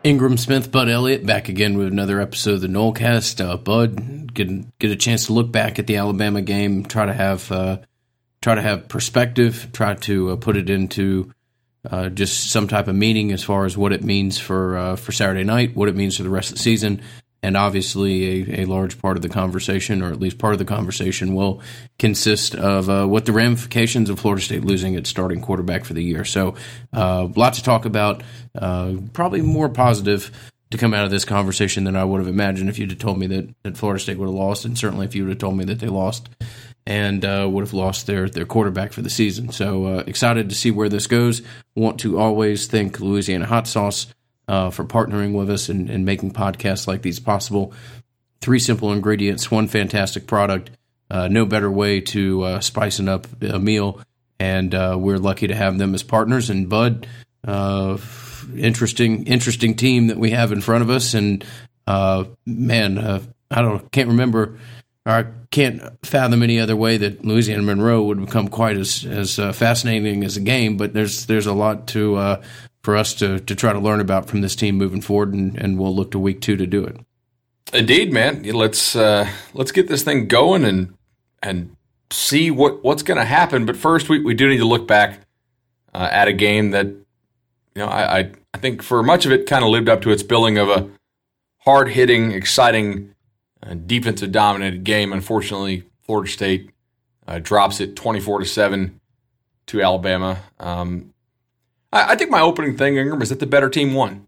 Ingram Smith, Bud Elliott, back again with another episode of the Nolecast. Bud, get a chance to look back at the Alabama game, try to have perspective, try to put it into just some type of meaning as far as what it means for Saturday night, what it means for the rest of the season, and obviously a large part of the conversation, or at least part of the conversation, will consist of what the ramifications of Florida State losing its starting quarterback for the year. So lots to talk about, probably more positive to come out of this conversation than I would have imagined if you'd have told me that Florida State would have lost, and certainly if you would have told me that they lost and would have lost their quarterback for the season. So excited to see where this goes. Want to always thank Louisiana Hot Sauce for partnering with us and making podcasts like these possible. 3 simple ingredients, 1 fantastic product. No better way to spicing up a meal, and we're lucky to have them as partners. And Bud, interesting team that we have in front of us. And can't remember, or I can't fathom any other way that Louisiana Monroe would become quite as fascinating as a game. But there's a lot to for us to try to learn about from this team moving forward, and we'll look to week 2 to do it. Indeed, man. Let's get this thing going and see what's going to happen. But first, we do need to look back at a game that, I think for much of it kind of lived up to its billing of a hard-hitting, exciting, defensive-dominated game. Unfortunately, Florida State drops it 24-7 to Alabama. I think my opening thing, Ingram, is that the better team won.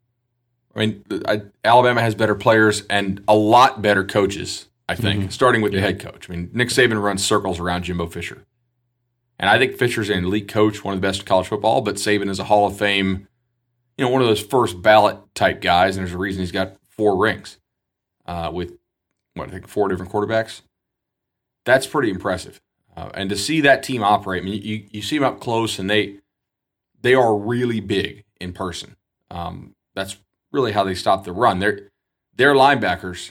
I mean, Alabama has better players and a lot better coaches, I think, starting with the head coach. I mean, Nick Saban runs circles around Jimbo Fisher. And I think Fisher's an elite coach, one of the best in college football, but Saban is a Hall of Fame, one of those first ballot type guys, and there's a reason he's got 4 rings with, 4 different quarterbacks. That's pretty impressive. And to see that team operate, I mean, you see them up close, and they are really big in person. That's really how they stop the run. Their linebackers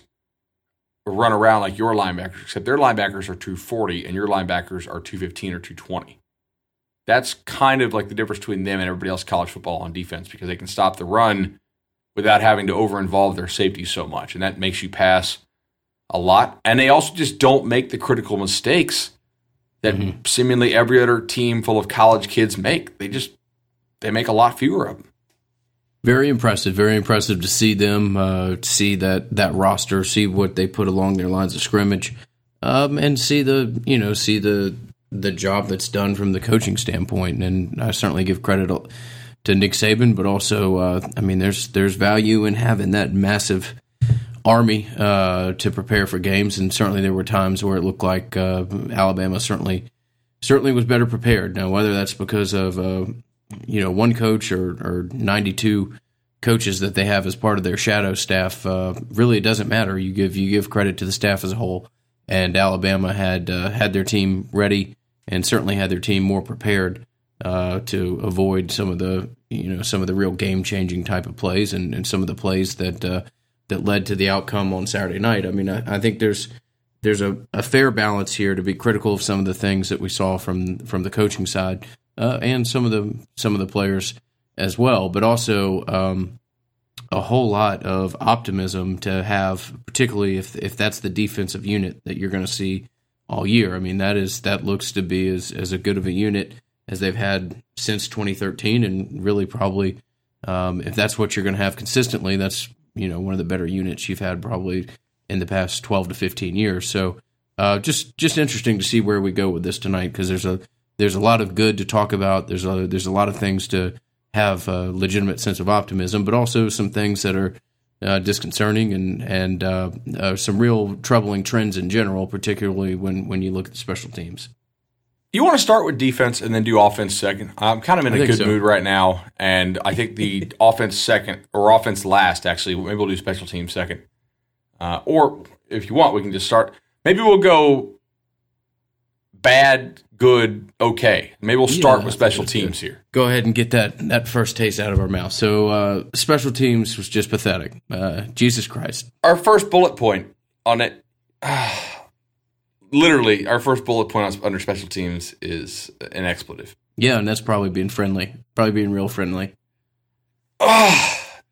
run around like your linebackers, except their linebackers are 240 and your linebackers are 215 or 220. That's kind of like the difference between them and everybody else in college football on defense, because they can stop the run without having to over-involve their safety so much, and that makes you pass a lot. And they also just don't make the critical mistakes that seemingly every other team full of college kids make. They make a lot fewer of them. Very impressive to see them, see that roster, see what they put along their lines of scrimmage, and see the job that's done from the coaching standpoint. And I certainly give credit to Nick Saban, but also, there's value in having that massive army to prepare for games. And certainly there were times where it looked like Alabama certainly was better prepared. Now, whether that's because of one coach or 92 coaches that they have as part of their shadow staff, really it doesn't matter. You give credit to the staff as a whole, and Alabama had their team ready and certainly had their team more prepared to avoid some of the real game changing type of plays and some of the plays that led to the outcome on Saturday night. I mean, I think there's a fair balance here to be critical of some of the things that we saw from the coaching side. And some of the players as well, but also a whole lot of optimism to have, particularly if that's the defensive unit that you're going to see all year. I mean, that looks to be as a good of a unit as they've had since 2013, and really probably if that's what you're going to have consistently, that's one of the better units you've had probably in the past 12 to 15 years. So just interesting to see where we go with this tonight, because there's a lot of good to talk about. There's a lot of things to have a legitimate sense of optimism, but also some things that are disconcerting and some real troubling trends in general, particularly when you look at the special teams. You want to start with defense and then do offense second? I'm kind of in a good mood right now, and I think the offense second, or offense last, actually. Maybe we'll do special teams second. Or if you want, we can just start. Maybe we'll go bad, good, okay. Maybe we'll start with special teams here. Go ahead and get that first taste out of our mouth. So special teams was just pathetic. Jesus Christ. Our first bullet point on it, literally, our first bullet point under special teams is an expletive. Yeah, and that's probably being friendly. Probably being real friendly.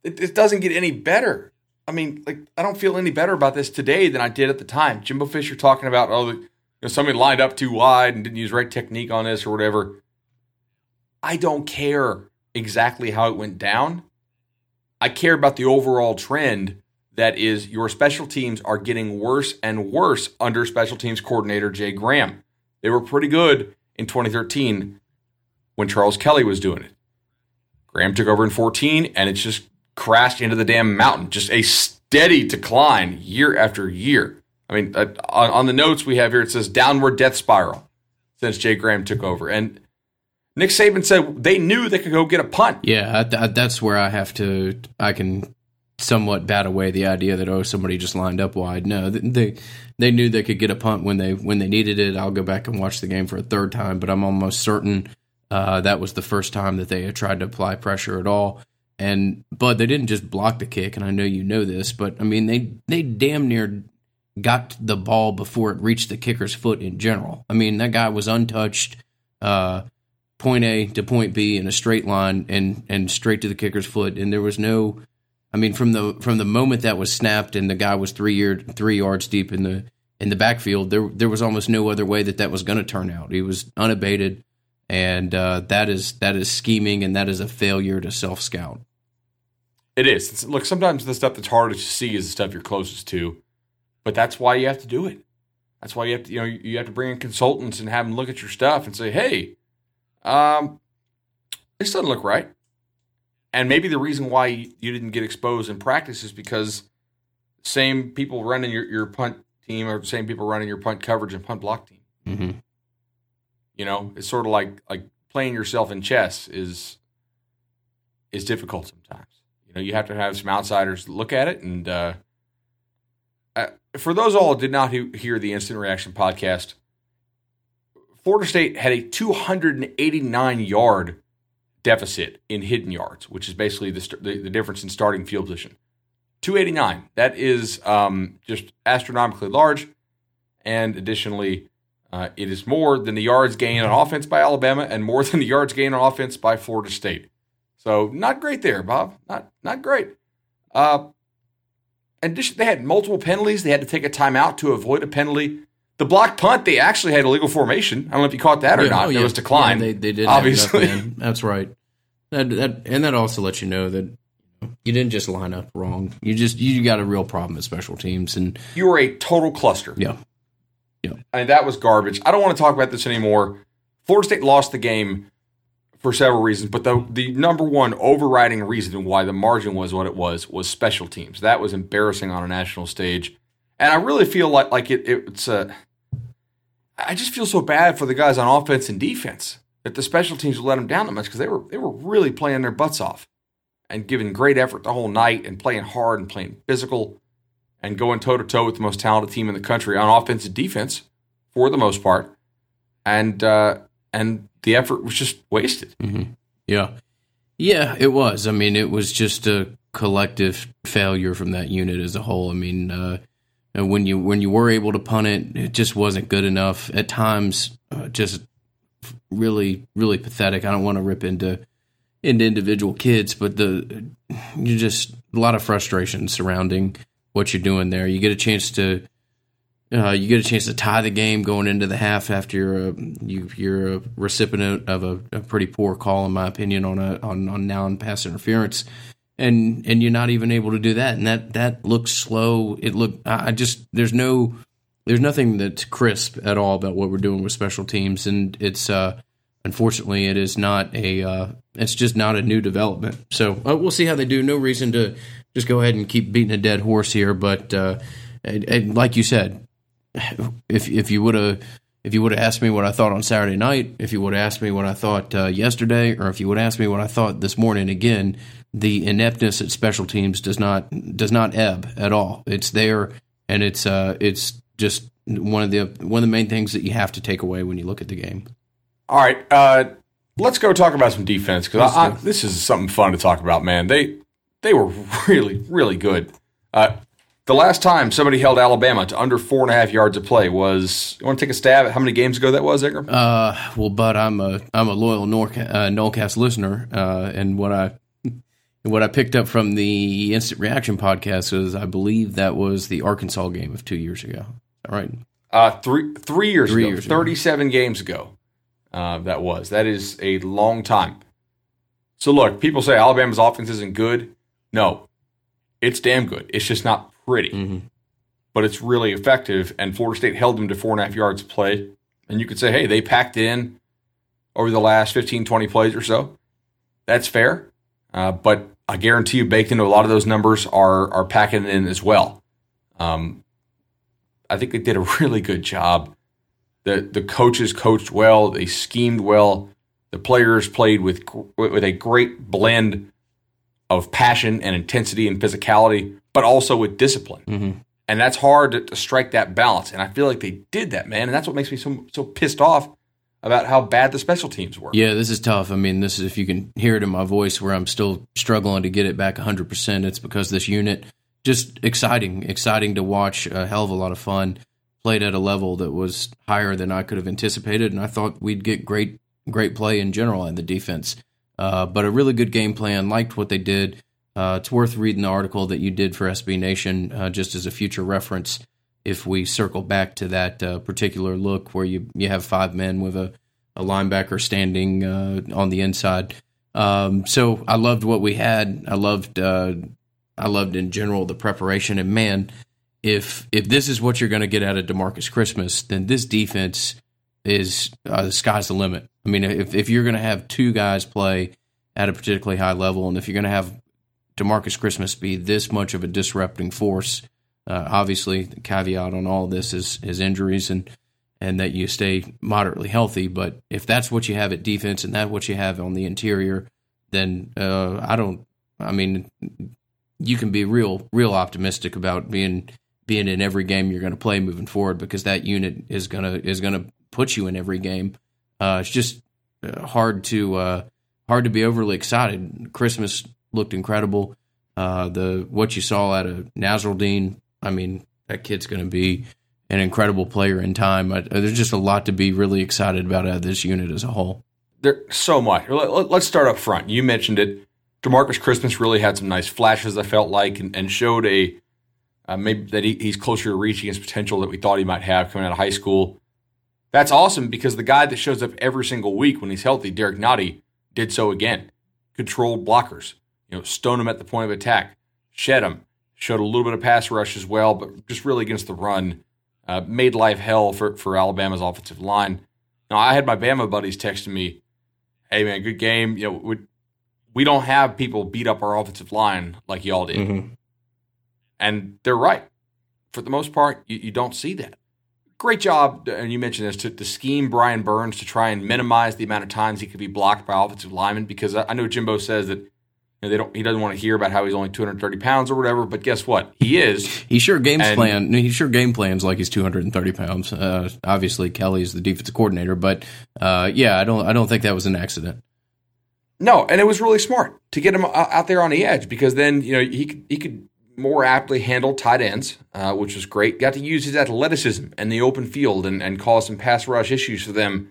it doesn't get any better. I mean, like, I don't feel any better about this today than I did at the time. Jimbo Fisher talking about, somebody lined up too wide and didn't use right technique on this or whatever. I don't care exactly how it went down. I care about the overall trend that is your special teams are getting worse and worse under special teams coordinator Jay Graham. They were pretty good in 2013 when Charles Kelly was doing it. Graham took over in 2014, and it's just crashed into the damn mountain. Just a steady decline year after year. I mean, on the notes we have here, it says downward death spiral since Jay Graham took over. And Nick Saban said they knew they could go get a punt. Yeah, that's where I can somewhat bat away the idea that, somebody just lined up wide. No, they knew they could get a punt when they needed it. I'll go back and watch the game for a third time, but I'm almost certain that was the first time that they had tried to apply pressure at all. But they didn't just block the kick, and I know you know this, but I mean they damn near got the ball before it reached the kicker's foot in general. I mean, that guy was untouched, point A to point B in a straight line and straight to the kicker's foot, and there was no, I mean, from the moment that was snapped and the guy was 3 yards deep in the backfield, there was almost no other way that was going to turn out. He was unabated, and that is scheming, and that is a failure to self-scout. It is. Look, sometimes the stuff that's hardest to see is the stuff you're closest to, but that's why you have to do it. That's why you have to, you have to bring in consultants and have them look at your stuff and say, hey, this doesn't look right. And maybe the reason why you didn't get exposed in practice is because same people running your punt team are the same people running your punt coverage and punt block team. Mm-hmm. It's sort of like playing yourself in chess is difficult sometimes. You have to have some outsiders look at it. And for those all who did not hear the Instant Reaction podcast, Florida State had a 289-yard deficit in hidden yards, which is basically the difference in starting field position. 289. That is just astronomically large. And additionally, it is more than the yards gained on offense by Alabama and more than the yards gained on offense by Florida State. So not great there, Bob. Not great. In addition, they had multiple penalties. They had to take a timeout to avoid a penalty. The block punt, they actually had illegal formation. I don't know if you caught that or not. It was declined. Yeah, they did. Obviously, that's right. That also lets you know that you didn't just line up wrong. You got a real problem at special teams, and you were a total cluster. Yeah. I mean, that was garbage. I don't want to talk about this anymore. Florida State lost the game for several reasons, but the number one overriding reason why the margin was what it was special teams. That was embarrassing on a national stage. And I really feel like it's I just feel so bad for the guys on offense and defense that the special teams let them down that much because they were really playing their butts off and giving great effort the whole night and playing hard and playing physical and going toe-to-toe with the most talented team in the country on offense and defense for the most part. And the effort was just wasted. Mm-hmm. Yeah, it was. I mean, it was just a collective failure from that unit as a whole. I mean, when you were able to punt it, it just wasn't good enough. At times, just really, really pathetic. I don't want to rip into individual kids, but you just a lot of frustration surrounding what you're doing there. You get a chance to tie the game going into the half after you're a recipient of a pretty poor call, in my opinion, on now and pass interference, and you're not even able to do that, and that looks slow. There's nothing that's crisp at all about what we're doing with special teams, and it's unfortunately it is not it's just not a new development. So we'll see how they do. No reason to just go ahead and keep beating a dead horse here, but like you said. If you would have asked me what I thought on Saturday night, if you would have asked me what I thought yesterday, or if you would have asked me what I thought this morning, again, the ineptness at special teams does not ebb at all. It's there, and it's just one of the main things that you have to take away when you look at the game. All right, let's go talk about some defense because this is something fun to talk about. Man, they were really, really good. The last time somebody held Alabama to under 4.5 yards of play was. You want to take a stab at how many games ago that was, Ingram? Well, Bud, I'm a loyal Nolecast listener, and what I picked up from the Instant Reaction podcast was I believe that was the Arkansas game of 2 years ago. All right. 3 years ago. 3 years 37 games ago. That is a long time. So look, people say Alabama's offense isn't good. No, it's damn good. It's just not pretty, but it's really effective. And Florida State held them to 4.5 yards of play. And you could say, hey, they packed in over the last 15, 20 plays or so. That's fair. But I guarantee you, baked into a lot of those numbers are packing in as well. I think they did a really good job. The coaches coached well. They schemed well. The players played with a great blend of passion and intensity and physicality, but also with discipline. And that's hard to strike that balance. And I feel like they did that, man. And that's what makes me so pissed off about how bad the special teams were. Yeah, this is tough. I mean, this is, if you can hear it in my voice where I'm still struggling to get it back 100%, it's because this unit, just exciting to watch, a hell of a lot of fun, played at a level that was higher than I could have anticipated, and I thought we'd get great play in general in the defense. But a really good game plan, liked what they did. It's worth reading the article that you did for SB Nation, just as a future reference, if we circle back to that particular look where you have 5 men with a linebacker standing on the inside. So I loved what we had. I loved in general the preparation. And man, if this is what you're going to get out of DeMarcus Christmas, then this defense is the sky's the limit. I mean, if you're going to have 2 guys play at a particularly high level, and if you're going to have DeMarcus Christmas be this much of a disrupting force, obviously the caveat on all this is injuries and that you stay moderately healthy. But if that's what you have at defense and that's what you have on the interior, then you can be real optimistic about being in every game you're going to play moving forward, because that unit is gonna put you in every game. It's just hard to be overly excited. Christmas looked incredible. What you saw out of Nasruddin, I mean, that kid's going to be an incredible player in time. There's just a lot to be really excited about out of this unit as a whole. There's so much. Let's start up front. You mentioned it. DeMarcus Christmas really had some nice flashes, I felt like, and showed maybe that he's closer to reaching his potential that we thought he might have coming out of high school. That's awesome, because the guy that shows up every single week when he's healthy, Derek Nottie, did so again. Controlled blockers, stoned him at the point of attack, shed him, showed a little bit of pass rush as well, but just really against the run, made life hell for Alabama's offensive line. Now, I had my Bama buddies texting me, hey, man, good game. We don't have people beat up our offensive line like y'all did. And they're right. For the most part, you don't see that. Great job, and you mentioned this, to scheme Brian Burns to try and minimize the amount of times he could be blocked by offensive linemen, because I know Jimbo says that he doesn't want to hear about how he's only 230 pounds or whatever, but guess what? He is. He sure game plans like he's 230 pounds. Obviously, Kelly's the defensive coordinator, but I don't think that was an accident. No, and it was really smart to get him out there on the edge, because then he could more aptly handle tight ends, which was great. Got to use his athleticism in the open field and cause some pass rush issues for them.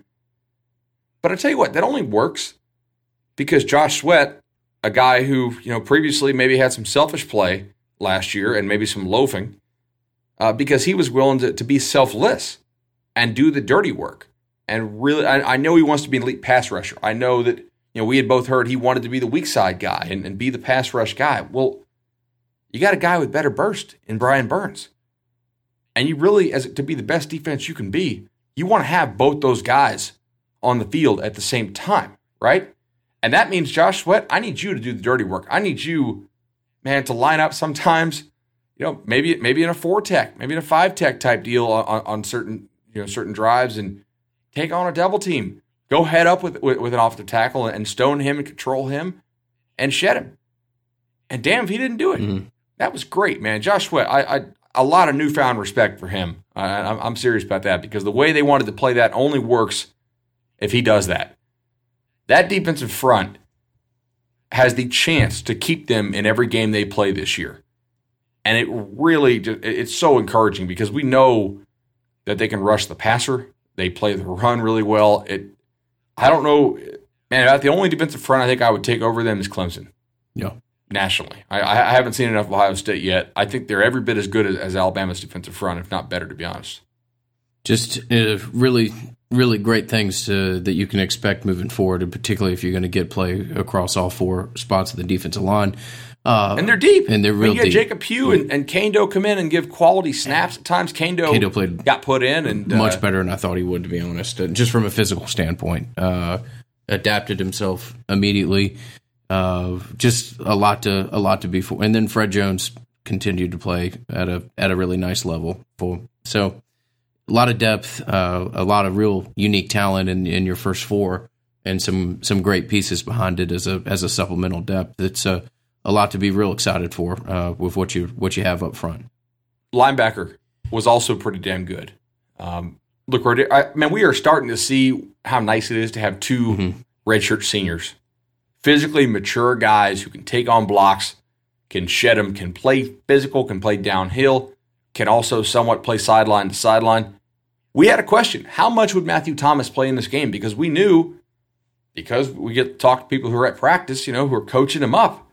But I tell you what, that only works because Josh Sweat, a guy who previously maybe had some selfish play last year and maybe some loafing, because he was willing to be selfless and do the dirty work. And really, I know he wants to be an elite pass rusher. I know that we had both heard he wanted to be the weak side guy and be the pass rush guy. Well, you got a guy with better burst in Brian Burns. And you really, to be the best defense you can be, you want to have both those guys on the field at the same time, right? And that means, Josh Sweat, I need you to do the dirty work. I need you, man, to line up sometimes, maybe in a 4-tech, maybe in a 5-tech type deal on certain drives, and take on a double team. Go head up with an offensive tackle and stone him and control him and shed him. And damn if he didn't do it. Mm-hmm. That was great, man. Josh Sweat, I a lot of newfound respect for him. I'm serious about that, because the way they wanted to play that only works if he does that. That defensive front has the chance to keep them in every game they play this year. And it's so encouraging, because we know that they can rush the passer. They play the run really well. I don't know, man, about the only defensive front I think I would take over them is Clemson. Yeah. nationally. I haven't seen enough of Ohio State yet. I think they're every bit as good as Alabama's defensive front, if not better, to be honest. Just really, really great things that you can expect moving forward, and particularly if you're going to get play across all four spots of the defensive line. And they're deep. And they're real deep. Jacob Pugh and Kando come in and give quality snaps at times. Kando got put in. And much better than I thought he would, to be honest, just from a physical standpoint. Adapted himself immediately. Just a lot to be for. And then Fred Jones continued to play at a really nice level. So a lot of depth, a lot of real unique talent in your first four, and some great pieces behind it as a supplemental depth. It's a lot to be real excited for with what you have up front. Linebacker was also pretty damn good. Look, we are starting to see how nice it is to have two redshirt seniors, physically mature guys who can take on blocks, can shed them, can play physical, can play downhill, can also somewhat play sideline to sideline. We had a question: how much would Matthew Thomas play in this game? Because we knew, because we get to talk to people who are at practice, who are coaching him up.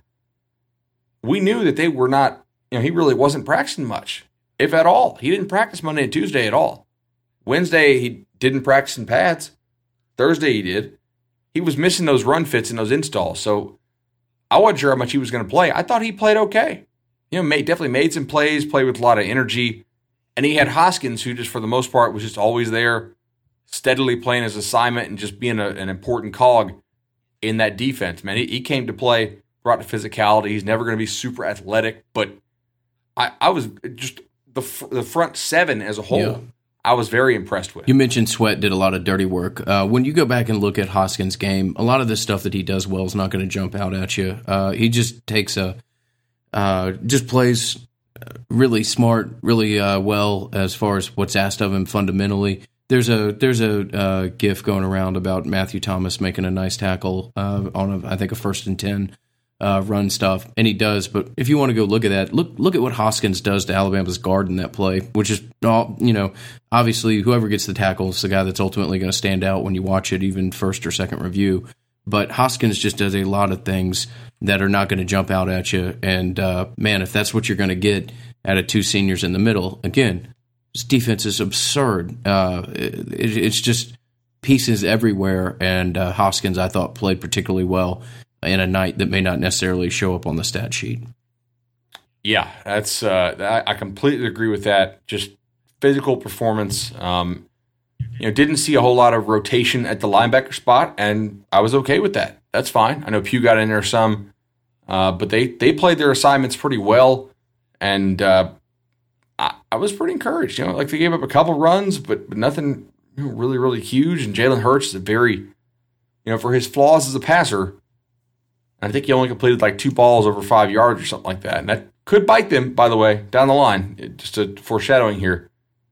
We knew that they were not, he really wasn't practicing much, if at all. He didn't practice Monday and Tuesday at all. Wednesday, he didn't practice in pads. Thursday, he did. He was missing those run fits and those installs. So I wasn't sure how much he was going to play. I thought he played okay. Definitely made some plays, played with a lot of energy. And he had Hoskins, who just for the most part was just always there, steadily playing his assignment and just being an important cog in that defense. Man, he came to play, brought the physicality. He's never going to be super athletic, but I was just the front seven as a whole. Yeah. I was very impressed with. You mentioned Sweat did a lot of dirty work. When you go back and look at Hoskins' game, a lot of the stuff that he does well is not going to jump out at you. He just takes just plays really smart, really well as far as what's asked of him fundamentally. There's a gif going around about Matthew Thomas making a nice tackle on I think a 1st and 10 run stuff, and he does. But if you want to go look at that, look at what Hoskins does to Alabama's guard in that play, which is obviously whoever gets the tackle is the guy that's ultimately going to stand out when you watch it, even first or second review. But Hoskins just does a lot of things that are not going to jump out at you. And man, if that's what you're going to get out of two seniors in the middle, again, this defense is absurd. It's just pieces everywhere. And Hoskins, I thought, played particularly well in a night that may not necessarily show up on the stat sheet. Yeah, that's I completely agree with that. Just physical performance. Didn't see a whole lot of rotation at the linebacker spot, and I was okay with that. That's fine. I know Pugh got in there some, but they played their assignments pretty well, and I was pretty encouraged. They gave up a couple runs, but nothing really, really huge. And Jalen Hurts is a very, for his flaws as a passer, I think he only completed like 2 balls over 5 yards or something like that. And that could bite them, by the way, down the line. Just a foreshadowing here.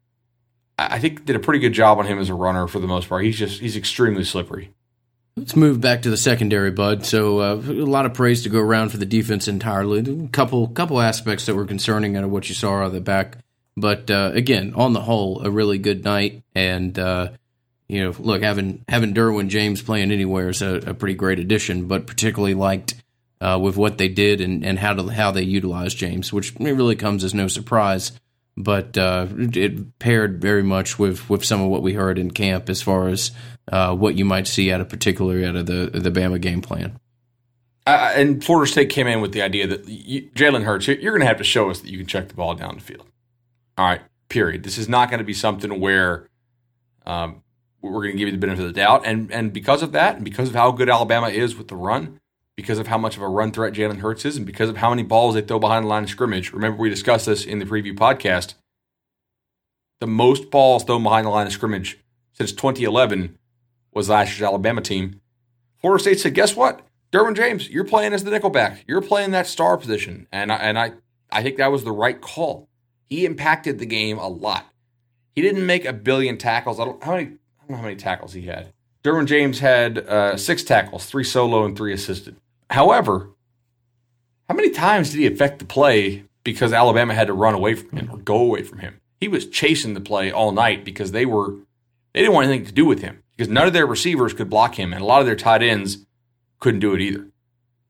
I think did a pretty good job on him as a runner for the most part. He's extremely slippery. Let's move back to the secondary, Bud. So a lot of praise to go around for the defense entirely. A couple aspects that were concerning out of what you saw out of the back. But again, on the whole, a really good night. And look, having Derwin James playing anywhere is a pretty great addition. But particularly liked with what they did and how they utilized James, which really comes as no surprise. But it paired very much with some of what we heard in camp as far as what you might see particularly out of the Bama game plan. And Florida State came in with the idea that Jalen Hurts, you're going to have to show us that you can check the ball down the field. All right, period. This is not going to be something where we're going to give you the benefit of the doubt. And because of that, and because of how good Alabama is with the run, because of how much of a run threat Jalen Hurts is, and because of how many balls they throw behind the line of scrimmage. Remember, we discussed this in the preview podcast. The most balls thrown behind the line of scrimmage since 2011 was last year's Alabama team. Florida State said, guess what? Derwin James, you're playing as the nickelback. You're playing that star position. And I think that was the right call. He impacted the game a lot. He didn't make a billion tackles. I don't know how many tackles he had. Derwin James had 6 tackles, 3 solo and 3 assisted. However, how many times did he affect the play because Alabama had to run away from him or go away from him? He was chasing the play all night because they didn't want anything to do with him because none of their receivers could block him, and a lot of their tight ends couldn't do it either.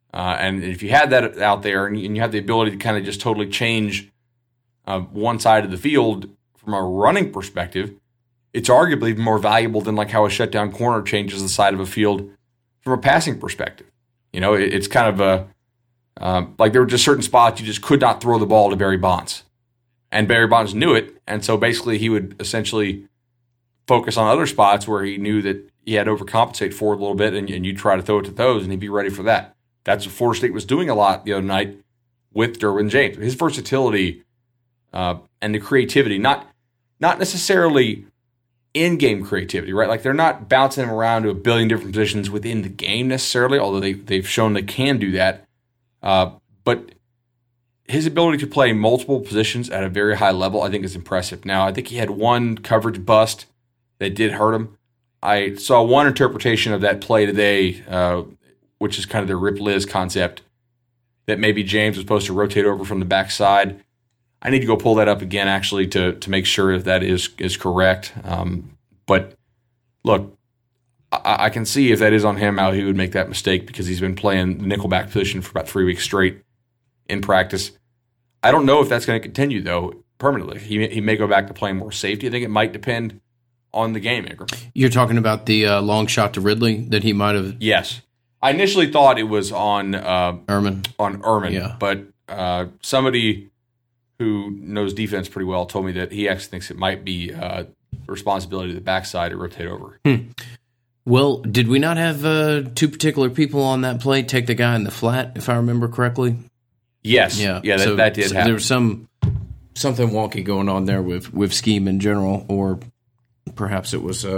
And if you had that out there and you have the ability to kind of just totally change one side of the field from a running perspective, it's arguably more valuable than like how a shutdown corner changes the side of a field from a passing perspective. It's kind of like there were just certain spots you just could not throw the ball to Barry Bonds. And Barry Bonds knew it, and so basically he would essentially focus on other spots where he knew that he had to overcompensate for a little bit, and you'd try to throw it to those, and he'd be ready for that. That's what Florida State was doing a lot the other night with Derwin James. His versatility and the creativity, not necessarily in-game creativity, right? Like they're not bouncing him around to a billion different positions within the game necessarily, although they've shown they can do that. But his ability to play multiple positions at a very high level, I think, is impressive. Now, I think he had one coverage bust that did hurt him. I saw one interpretation of that play today, which is kind of the Rip Liz concept, that maybe James was supposed to rotate over from the backside. I need to go pull that up again, actually, to make sure if that is correct. But look, I can see if that is on him, how he would make that mistake because he's been playing the nickelback position for about 3 weeks straight in practice. I don't know if that's going to continue, though, permanently. He may go back to playing more safety. I think it might depend on the game, Ingram. You're talking about the long shot to Ridley that he might have... Yes. I initially thought it was on Ehrman. Yeah. But somebody who knows defense pretty well told me that he actually thinks it might be the responsibility of the backside to rotate over. Well, did we not have two particular people on that play take the guy in the flat, if I remember correctly? Yes. Yeah. That did happen. There was something wonky going on there with scheme in general, or perhaps it was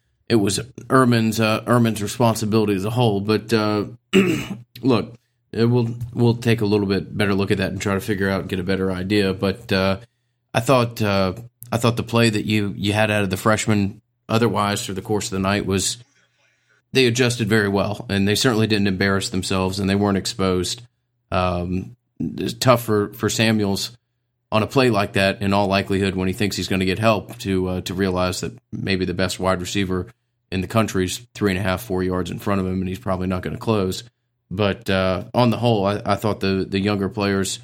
Ehrman's responsibility as a whole. But look, we'll take a little bit better look at that and try to figure out and get a better idea. But I thought the play that you had out of the freshman otherwise through the course of the night was they adjusted very well, and they certainly didn't embarrass themselves, and they weren't exposed. It's tough for Samuels on a play like that, in all likelihood, when he thinks he's going to get help, to realize that maybe the best wide receiver in the country is 3.5, 4 yards in front of him, and he's probably not going to close. But on the whole, I thought the younger players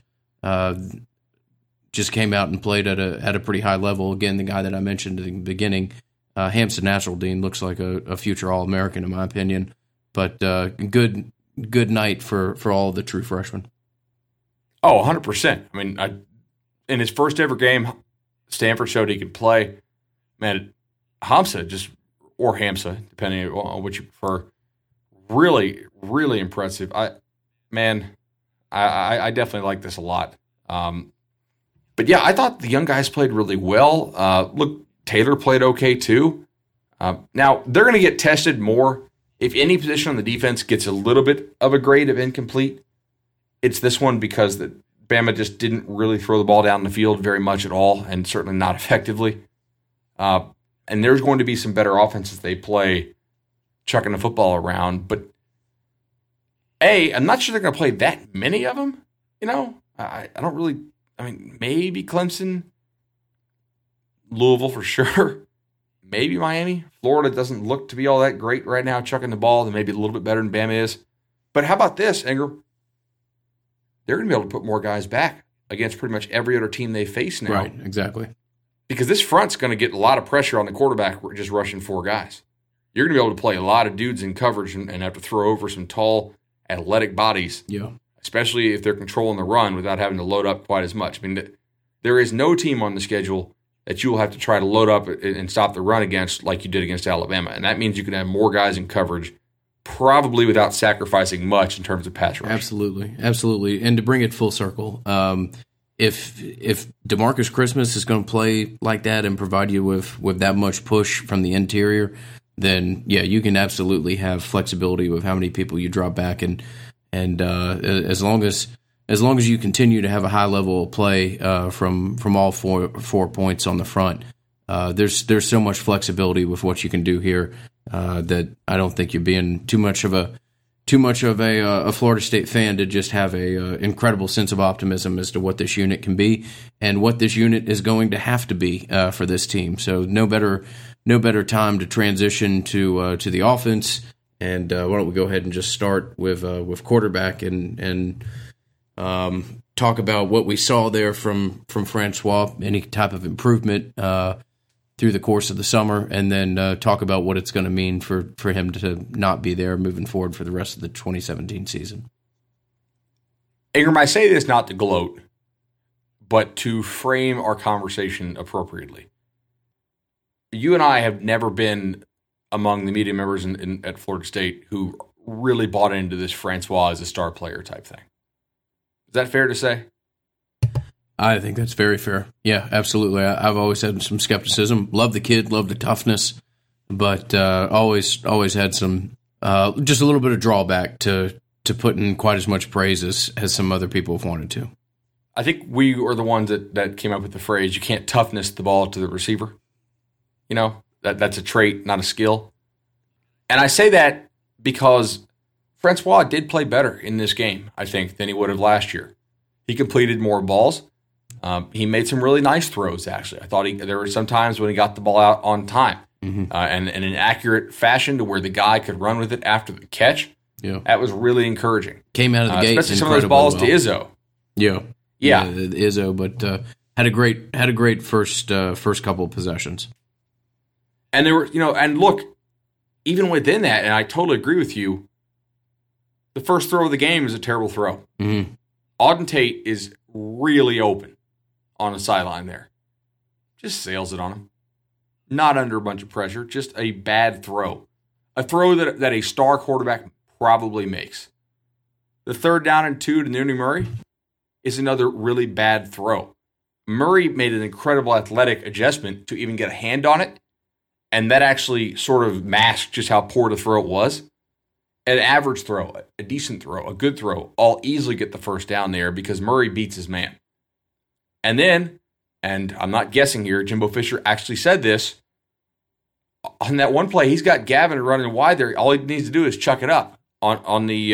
just came out and played at a pretty high level. Again, the guy that I mentioned at the beginning, Hampson Nasruldeen, looks like a future All-American in my opinion. But good night for all of the true freshmen. Oh, 100%. I mean, in his first ever game, Stanford showed he could play. Man, Hamza or Hamza, depending on what you prefer, really, really impressive. I definitely like this a lot. But yeah, I thought the young guys played really well. Look, Taylor played okay too. Now, they're going to get tested more. If any position on the defense gets a little bit of a grade of incomplete, it's this one, because Bama just didn't really throw the ball down the field very much at all, and certainly not effectively. And there's going to be some better offenses they play chucking the football around. But, I'm not sure they're going to play that many of them. I don't really – I mean, maybe Clemson, Louisville for sure, maybe Miami. Florida doesn't look to be all that great right now chucking the ball. They may be a little bit better than Bama is. But how about this, Ingram? They're going to be able to put more guys back against pretty much every other team they face now. Right, exactly. Because this front's going to get a lot of pressure on the quarterback just rushing 4 guys. You're going to be able to play a lot of dudes in coverage and have to throw over some tall, athletic bodies. Yeah. Especially if they're controlling the run without having to load up quite as much. I mean, there is no team on the schedule that you will have to try to load up and stop the run against like you did against Alabama. And that means you can have more guys in coverage, probably without sacrificing much in terms of pass rush. Absolutely. And to bring it full circle, if DeMarcus Christmas is going to play like that and provide you with that much push from the interior, then yeah, you can absolutely have flexibility with how many people you drop back, and as long as you continue to have a high level of play from all four points on the front, there's so much flexibility with what you can do here that I don't think you're being too much of a Florida State fan to just have a incredible sense of optimism as to what this unit can be and what this unit is going to have to be for this team. So no better time to transition to the offense And why don't we go ahead and just start with quarterback and talk about what we saw there from Francois, any type of improvement through the course of the summer, and then talk about what it's going to mean for him to not be there moving forward for the rest of the 2017 season. Ingram, I say this not to gloat, but to frame our conversation appropriately. You and I have never been among the media members at Florida State who really bought into this Francois as a star player type thing. Is that fair to say? I think that's very fair. Yeah, absolutely. I've always had some skepticism. Love the kid, love the toughness, but always had some just a little bit of drawback to putting quite as much praise as some other people have wanted to. I think we were the ones that came up with the phrase, you can't toughness the ball to the receiver. You know, that's a trait, not a skill. And I say that because Francois did play better in this game, I think, than he would have last year. He completed more balls. He made some really nice throws, actually. I thought there were some times when he got the ball out on time and in an accurate fashion to where the guy could run with it after the catch. Yeah. That was really encouraging. Came out of the gate, especially some of those balls to Izzo. Yeah. Izzo, but had a great first couple of possessions. And there were, and look, even within that, and I totally agree with you, the first throw of the game is a terrible throw. Mm-hmm. Auden Tate is really open on the sideline there. Just sails it on him. Not under a bunch of pressure, just a bad throw. A throw that a star quarterback probably makes. The 3rd down and 2 to Nooney Murray is another really bad throw. Murray made an incredible athletic adjustment to even get a hand on it, and that actually sort of masked just how poor the throw was. An average throw, a decent throw, a good throw, all easily get the first down there because Murray beats his man. And then, and I'm not guessing here, Jimbo Fisher actually said this, on that one play, he's got Gavin running wide there. All he needs to do is chuck it up on the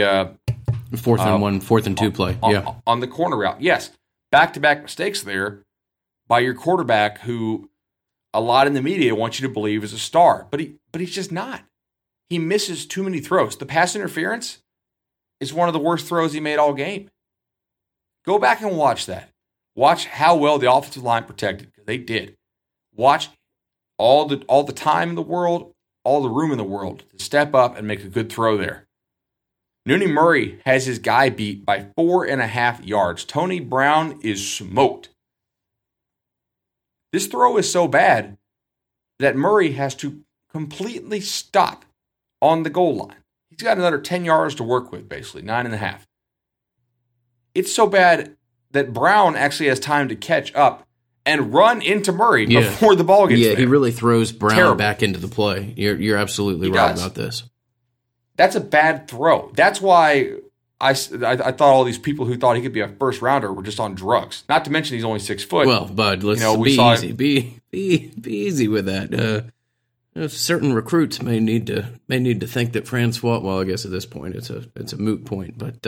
4th and 2 play. On the corner route. Yes, back-to-back mistakes there by your quarterback who a lot in the media wants you to believe is a star, but he's just not. He misses too many throws. The pass interference is one of the worst throws he made all game. Go back and watch that. Watch how well the offensive line protected, because they did. Watch all the time in the world, all the room in the world to step up and make a good throw there. Nooney Murray has his guy beat by 4.5 yards. Tony Brown is smoked. This throw is so bad that Murray has to completely stop on the goal line. He's got another 10 yards to work with, basically, 9.5. It's so bad that Brown actually has time to catch up and run into Murray before the ball gets there. He really throws Brown back into the play. You're absolutely right about this. That's a bad throw. That's why I thought all these people who thought he could be a first rounder were just on drugs. Not to mention he's only 6 foot. Well, bud, let's be easy. Be easy with that. Certain recruits may need to think that Francois. Well, I guess at this point it's a moot point. But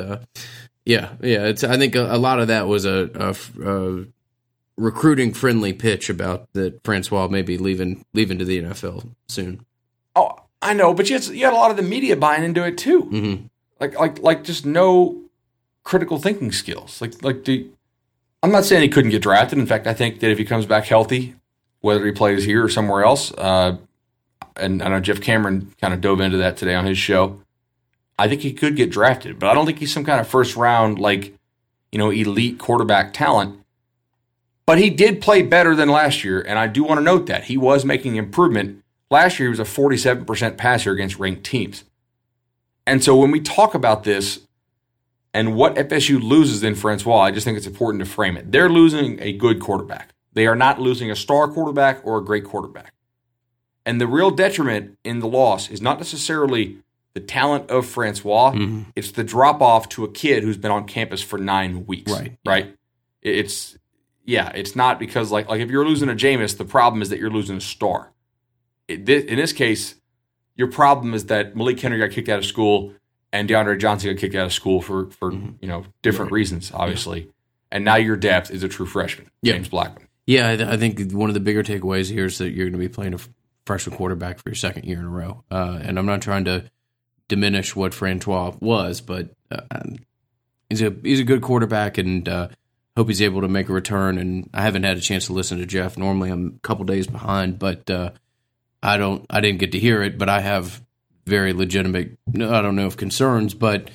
I think a lot of that was a recruiting friendly pitch about that Francois may be leaving to the NFL soon. Oh, I know, but you had a lot of the media buying into it too. Mm-hmm. Like just no critical thinking skills. I'm not saying he couldn't get drafted. In fact, I think that if he comes back healthy, whether he plays here or somewhere else, and I know Jeff Cameron kind of dove into that today on his show, I think he could get drafted. But I don't think he's some kind of first round, elite quarterback talent. But he did play better than last year, and I do want to note that. He was making improvement. Last year, he was a 47% passer against ranked teams. And so when we talk about this and what FSU loses in Francois, I just think it's important to frame it. They're losing a good quarterback. They are not losing a star quarterback or a great quarterback. And the real detriment in the loss is not necessarily the talent of Francois. Mm-hmm. It's the drop-off to a kid who's been on campus for 9 weeks. Right? It's not because, like if you're losing a Jameis, the problem is that you're losing a star. In this case, your problem is that Malik Henry got kicked out of school and DeAndre Johnson got kicked out of school for different reasons, obviously. Yeah. And now your depth is a true freshman, James Blackman. Yeah, I think one of the bigger takeaways here is that you're going to be playing a freshman quarterback for your second year in a row. And I'm not trying to diminish what Francois was, but he's a good quarterback, and hope he's able to make a return. And I haven't had a chance to listen to Jeff. Normally I'm a couple days behind, but I didn't get to hear it, but I have very legitimate, I don't know if concerns, but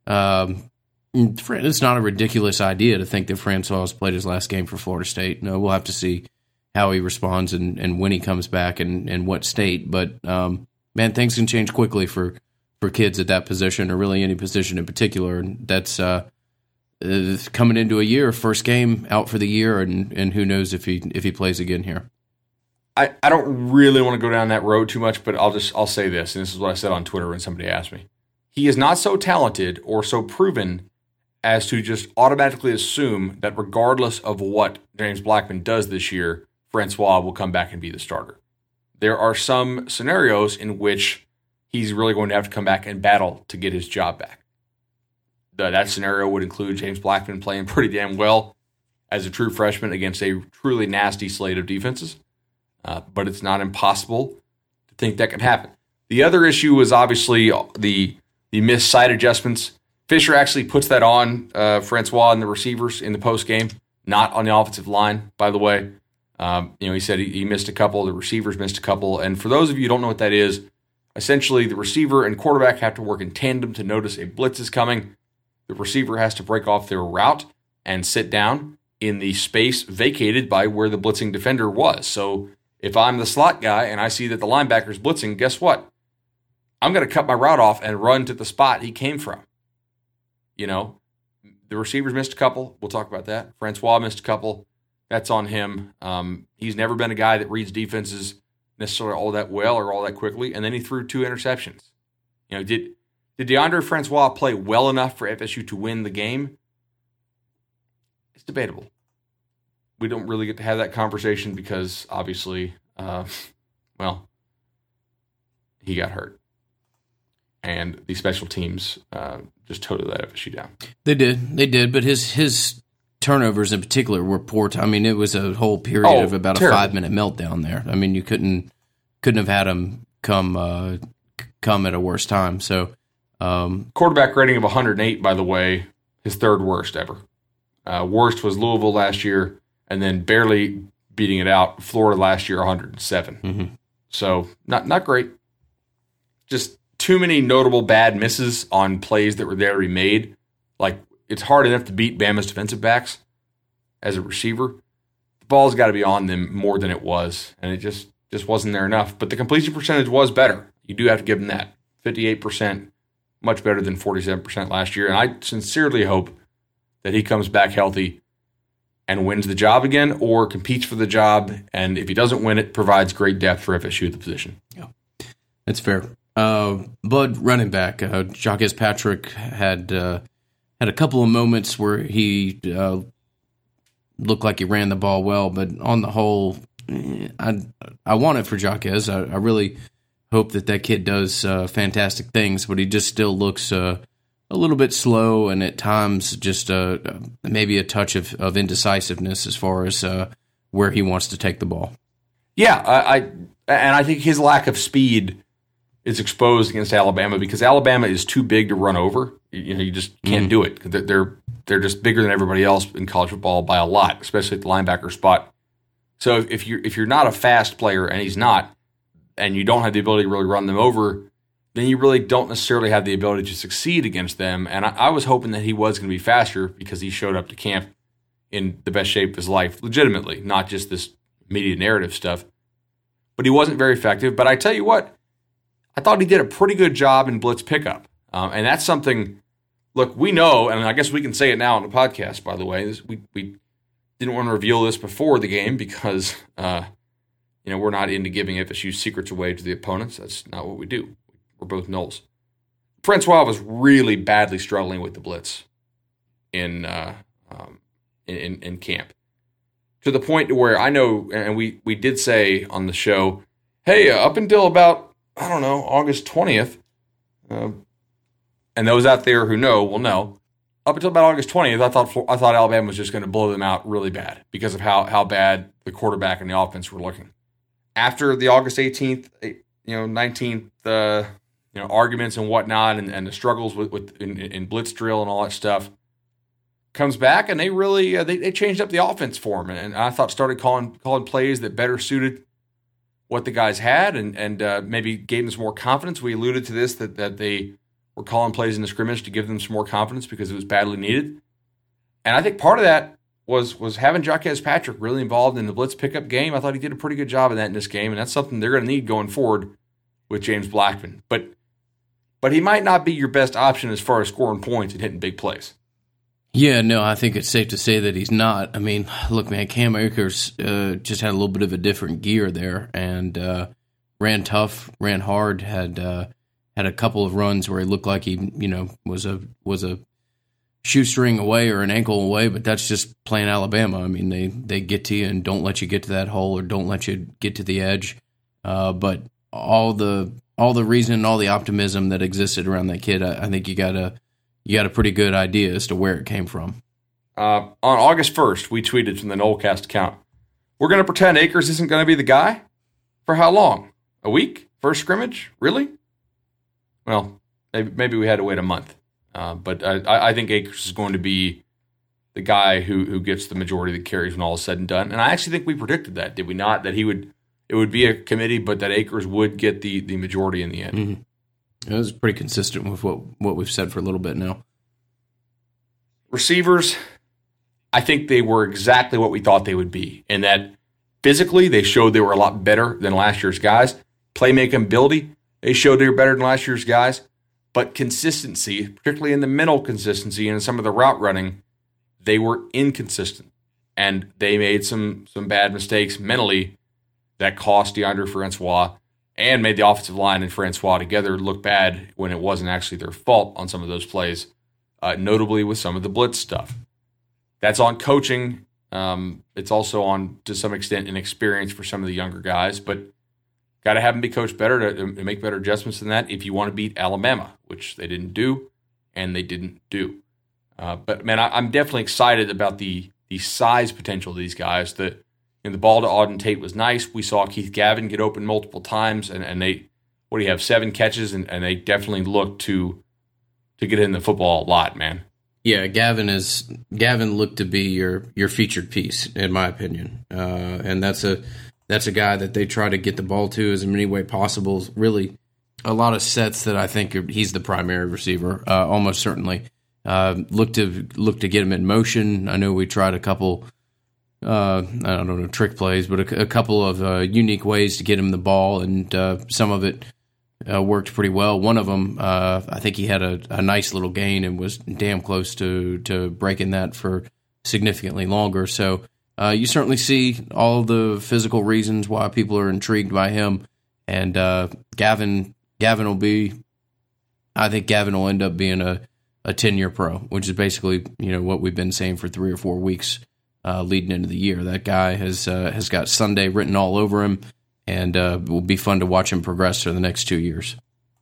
it's not a ridiculous idea to think that Francois has played his last game for Florida State. No, we'll have to see how he responds and when he comes back and what state. But, man, things can change quickly for kids at that position, or really any position in particular. And that's coming into a year, first game out for the year, and who knows if he plays again here. I don't really want to go down that road too much, but I'll say this, and this is what I said on Twitter when somebody asked me. He is not so talented or so proven as to just automatically assume that regardless of what James Blackman does this year, Francois will come back and be the starter. There are some scenarios in which he's really going to have to come back and battle to get his job back. That scenario would include James Blackman playing pretty damn well as a true freshman against a truly nasty slate of defenses. But it's not impossible to think that can happen. The other issue is obviously the missed side adjustments. Fisher actually puts that on Francois and the receivers in the post game, not on the offensive line, by the way. He said he missed a couple, the receivers missed a couple. And for those of you who don't know what that is, essentially the receiver and quarterback have to work in tandem to notice a blitz is coming. The receiver has to break off their route and sit down in the space vacated by where the blitzing defender was. So if I'm the slot guy and I see that the linebacker's blitzing, guess what? I'm going to cut my route off and run to the spot he came from. The receivers missed a couple. We'll talk about that. Francois missed a couple. That's on him. He's never been a guy that reads defenses necessarily all that well or all that quickly. And then he threw 2 interceptions. Did Deondre Francois play well enough for FSU to win the game? It's debatable. We don't really get to have that conversation because obviously, he got hurt. And the special teams just totally let FSU down. They did. But his turnovers in particular were poor. It was a whole period of about terrible. A 5-minute meltdown there. You couldn't have had him come at a worse time. So quarterback rating of 108, by the way, his third worst ever. Worst was Louisville last year, and then barely beating it out, Florida last year, 107. Mm-hmm. So not great. Just too many notable bad misses on plays that were there to be made. Like, it's hard enough to beat Bama's defensive backs as a receiver. The ball's got to be on them more than it was, and it just wasn't there enough. But the completion percentage was better. You do have to give them that. 58%, much better than 47% last year. And I sincerely hope that he comes back healthy and wins the job again, or competes for the job, and if he doesn't win it, provides great depth for FSU at the position. Yeah, that's fair. Bud, running back, Jacques Patrick had a couple of moments where he looked like he ran the ball well, but on the whole, I want it for Jacques. I really hope that kid does fantastic things, but he just still looks a little bit slow, and at times just maybe a touch of indecisiveness as far as where he wants to take the ball. Yeah, I think his lack of speed is exposed against Alabama because Alabama is too big to run over. You just can't do it. They're just bigger than everybody else in college football by a lot, especially at the linebacker spot. So if you're not a fast player, and he's not, and you don't have the ability to really run them over, then you really don't necessarily have the ability to succeed against them. And I was hoping that he was going to be faster because he showed up to camp in the best shape of his life, legitimately, not just this media narrative stuff. But he wasn't very effective. But I tell you what, I thought he did a pretty good job in blitz pickup. And that's something, look, we know, and I guess we can say it now on the podcast, by the way. We didn't want to reveal this before the game because, we're not into giving FSU secrets away to the opponents. That's not what we do. We're both Noles. Francois was really badly struggling with the blitz in camp, to the point to where I know, and we did say on the show, hey, up until about, August 20th, and those out there who know will know, up until about August 20th, I thought Alabama was just going to blow them out really bad because of how bad the quarterback and the offense were looking. After the August 18th, 19th arguments and whatnot, and the struggles with in blitz drill and all that stuff. Comes back and they really they changed up the offense for him, and I thought started calling plays that better suited what the guys had, and maybe gave them some more confidence. We alluded to this that they were calling plays in the scrimmage to give them some more confidence because it was badly needed. And I think part of that was having Jacques Patrick really involved in the blitz pickup game. I thought he did a pretty good job of that in this game, and that's something they're going to need going forward with James Blackman. But he might not be your best option as far as scoring points and hitting big plays. Yeah, no, I think it's safe to say that he's not. I mean, look, man, Cam Akers just had a little bit of a different gear there, and ran tough, ran hard, had a couple of runs where he looked like he, was a shoestring away or an ankle away, but that's just playing Alabama. I mean, they get to you and don't let you get to that hole or don't let you get to the edge. But all the reason and all the optimism that existed around that kid, I think you got a pretty good idea as to where it came from. On August 1st, we tweeted from the Nolecast account, "We're going to pretend Akers isn't going to be the guy? For how long? A week? First scrimmage? Really?" Well, maybe we had to wait a month. But I think Akers is going to be the guy who gets the majority of the carries when all is said and done. And I actually think we predicted that, did we not? That it would be a committee, but that Akers would get the majority in the end. Mm-hmm. It was pretty consistent with what we've said for a little bit now. Receivers, I think they were exactly what we thought they would be, in that physically they showed they were a lot better than last year's guys. Playmaking ability, they showed they were better than last year's guys. But consistency, particularly in the mental consistency and some of the route running, they were inconsistent. And they made some bad mistakes mentally that cost DeAndre Francois and made the offensive line and Francois together look bad when it wasn't actually their fault on some of those plays, notably with some of the blitz stuff. That's on coaching. It's also on, to some extent, inexperience for some of the younger guys, but got to have them be coached better to make better adjustments than that if you want to beat Alabama, which they didn't do, and they didn't do. But, man, I'm definitely excited about the size potential of these guys. The ball to Auden Tate was nice. We saw Keith Gavin get open multiple times, and they, 7 catches, and they definitely look to get in the football a lot, man. Yeah, Gavin looked to be your featured piece, in my opinion, and that's a guy that they try to get the ball to as many way possible. Really, a lot of sets that I think he's the primary receiver, almost certainly. Look to get him in motion. I know we tried a couple. I don't know, trick plays, but a couple of unique ways to get him the ball, and some of it worked pretty well. One of them, I think he had a nice little gain and was damn close to breaking that for significantly longer. So you certainly see all the physical reasons why people are intrigued by him, and Gavin will be. I think Gavin will end up being a 10-year pro, which is basically what we've been saying for 3 or 4 weeks. Leading into the year, that guy has got Sunday written all over him, and it will be fun to watch him progress for the next 2 years.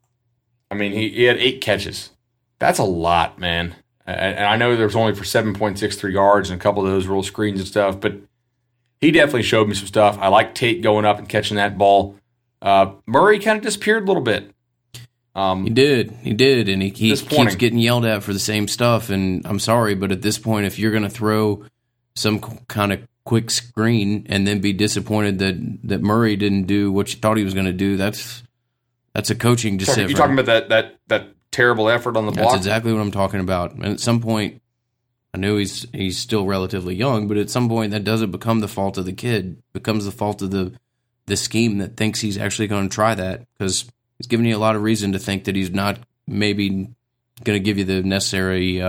I mean, he had 8 catches. That's a lot, man. And I know there was only for 7.63 yards, and a couple of those were screens and stuff, but he definitely showed me some stuff. I like Tate going up and catching that ball. Murray kind of disappeared a little bit. He did, and he keeps getting yelled at for the same stuff. And I'm sorry, but at this point, if you're going to throw some kind of quick screen and then be disappointed that Murray didn't do what you thought he was going to do, that's a coaching decision. You're talking about that terrible effort on the block? That's exactly what I'm talking about. And at some point, I know he's still relatively young, but at some point that doesn't become the fault of the kid. It becomes the fault of the scheme that thinks he's actually going to try that, because he's giving you a lot of reason to think that he's not maybe going to give you the necessary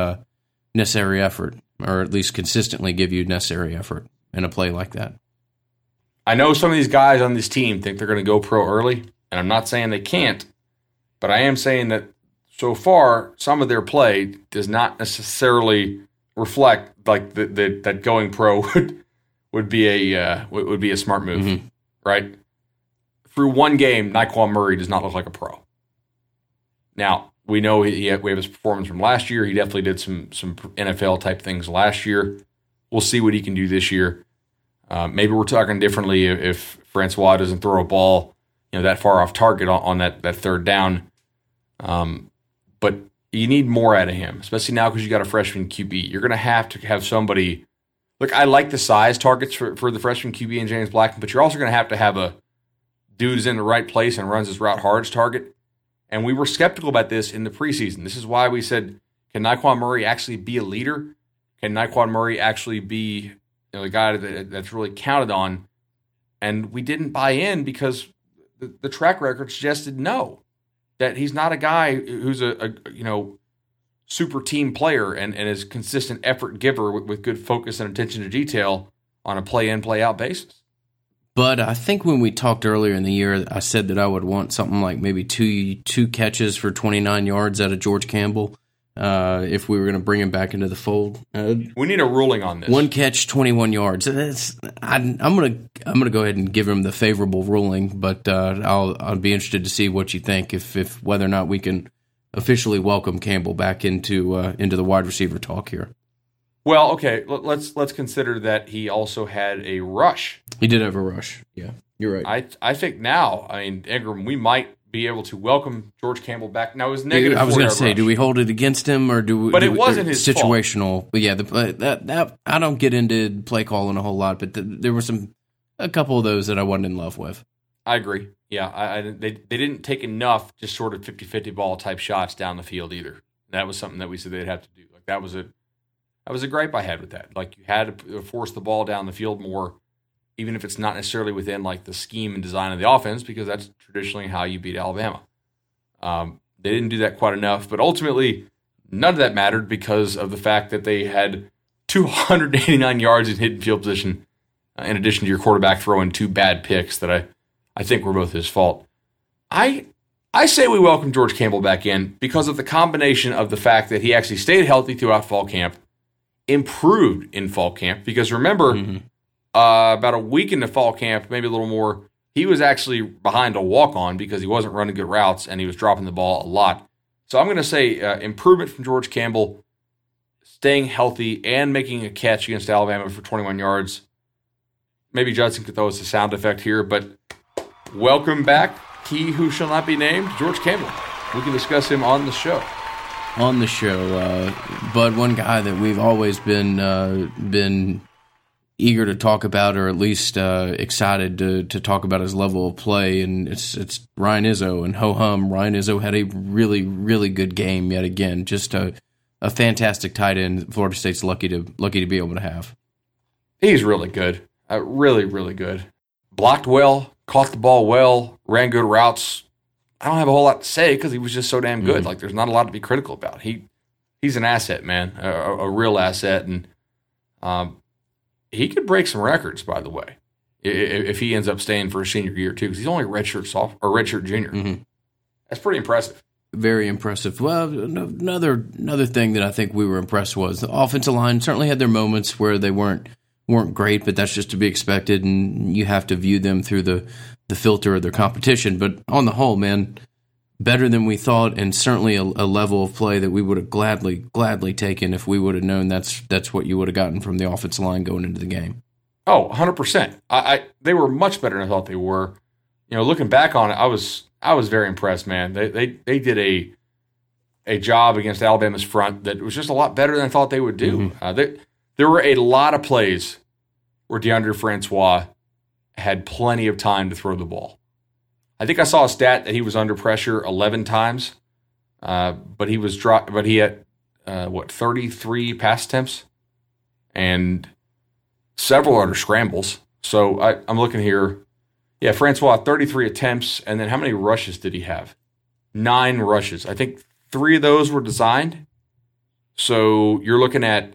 effort, or at least consistently give you necessary effort in a play like that. I know some of these guys on this team think they're going to go pro early, and I'm not saying they can't, but I am saying that so far some of their play does not necessarily reflect like that going pro would be a smart move, mm-hmm. right? Through one game, Nyquan Murray does not look like a pro. Now, we know we have his performance from last year. He definitely did some NFL-type things last year. We'll see what he can do this year. Maybe we're talking differently if Francois doesn't throw a ball that far off target on that third down. But you need more out of him, especially now because you got a freshman QB. You're going to have somebody. Look, I like the size targets for the freshman QB and James Blackman, but you're also going to have a dude who's in the right place and runs his route hard target. And we were skeptical about this in the preseason. This is why we said, can Nyquan Murray actually be a leader? Can Nyquan Murray actually be the guy that's really counted on? And we didn't buy in because the track record suggested no, that he's not a guy who's a super team player and is consistent effort giver with good focus and attention to detail on a play in, play out basis. But I think when we talked earlier in the year, I said that I would want something like maybe two catches for 29 yards out of George Campbell if we were going to bring him back into the fold. We need a ruling on this. One catch, 21 yards. I'm gonna go ahead and give him the favorable ruling, but I'll be interested to see what you think if whether or not we can officially welcome Campbell back into the wide receiver talk here. Well, okay, let's consider that he also had a rush. He did have a rush. Yeah, you're right. I think now, Ingram, we might be able to welcome George Campbell back. Now, it was negative. I was going to say, do we hold it against him or do we? But it wasn't his situational. fault. But yeah, that I don't get into play calling a whole lot, but there were a couple of those that I wasn't in love with. I agree. Yeah, they didn't take enough just sort of 50-50 ball type shots down the field either. That was something that we said they'd have to do. Like that was a gripe I had with that. Like you had to force the ball down the field more, even if it's not necessarily within like the scheme and design of the offense, because that's traditionally how you beat Alabama. They didn't do that quite enough, but ultimately none of that mattered because of the fact that they had 289 yards in hidden field position, in addition to your quarterback throwing two bad picks that I think were both his fault. I say we welcome George Campbell back in because of the combination of the fact that he actually stayed healthy throughout fall camp, improved in fall camp, because remember, about a week into fall camp, maybe a little more, he was actually behind a walk-on because he wasn't running good routes and he was dropping the ball a lot. So I'm going to say improvement from George Campbell, staying healthy and making a catch against Alabama for 21 yards. Maybe Judson could throw us a sound effect here, but welcome back, he who shall not be named, George Campbell. We can discuss him on the show. On the show, but one guy that we've always been eager to talk about, or at least excited to talk about his level of play, and it's Ryan Izzo. And ho-hum, Ryan Izzo had a really, really good game yet again. Just a fantastic tight end Florida State's lucky to be able to have. He's really good. Really, really good. Blocked well, caught the ball well, ran good routes. I don't have a whole lot to say because he was just so damn good. Like, there's not a lot to be critical about. He's an asset, man, a real asset, and he could break some records, by the way, if he ends up staying for a senior year too, because he's only a redshirt junior. That's pretty impressive. Very impressive. Well, another thing that I think we were impressed was the offensive line certainly had their moments where they weren't great, but that's just to be expected, and you have to view them through the filter of their competition. But on the whole, man, better than we thought, and certainly a level of play that we would have gladly taken if we would have known that's what you would have gotten from the offensive line going into the game. Oh, 100%. They were much better than I thought they were. Looking back on it, I was very impressed, man. They did a job against Alabama's front that was just a lot better than I thought they would do. There were a lot of plays where Deondre Francois had plenty of time to throw the ball. I think I saw a stat that he was under pressure 11 times, but he had 33 pass attempts and several other scrambles. So I'm looking here. Yeah, Francois, 33 attempts, and then how many rushes did he have? 9 rushes. I think 3 of those were designed. So you're looking at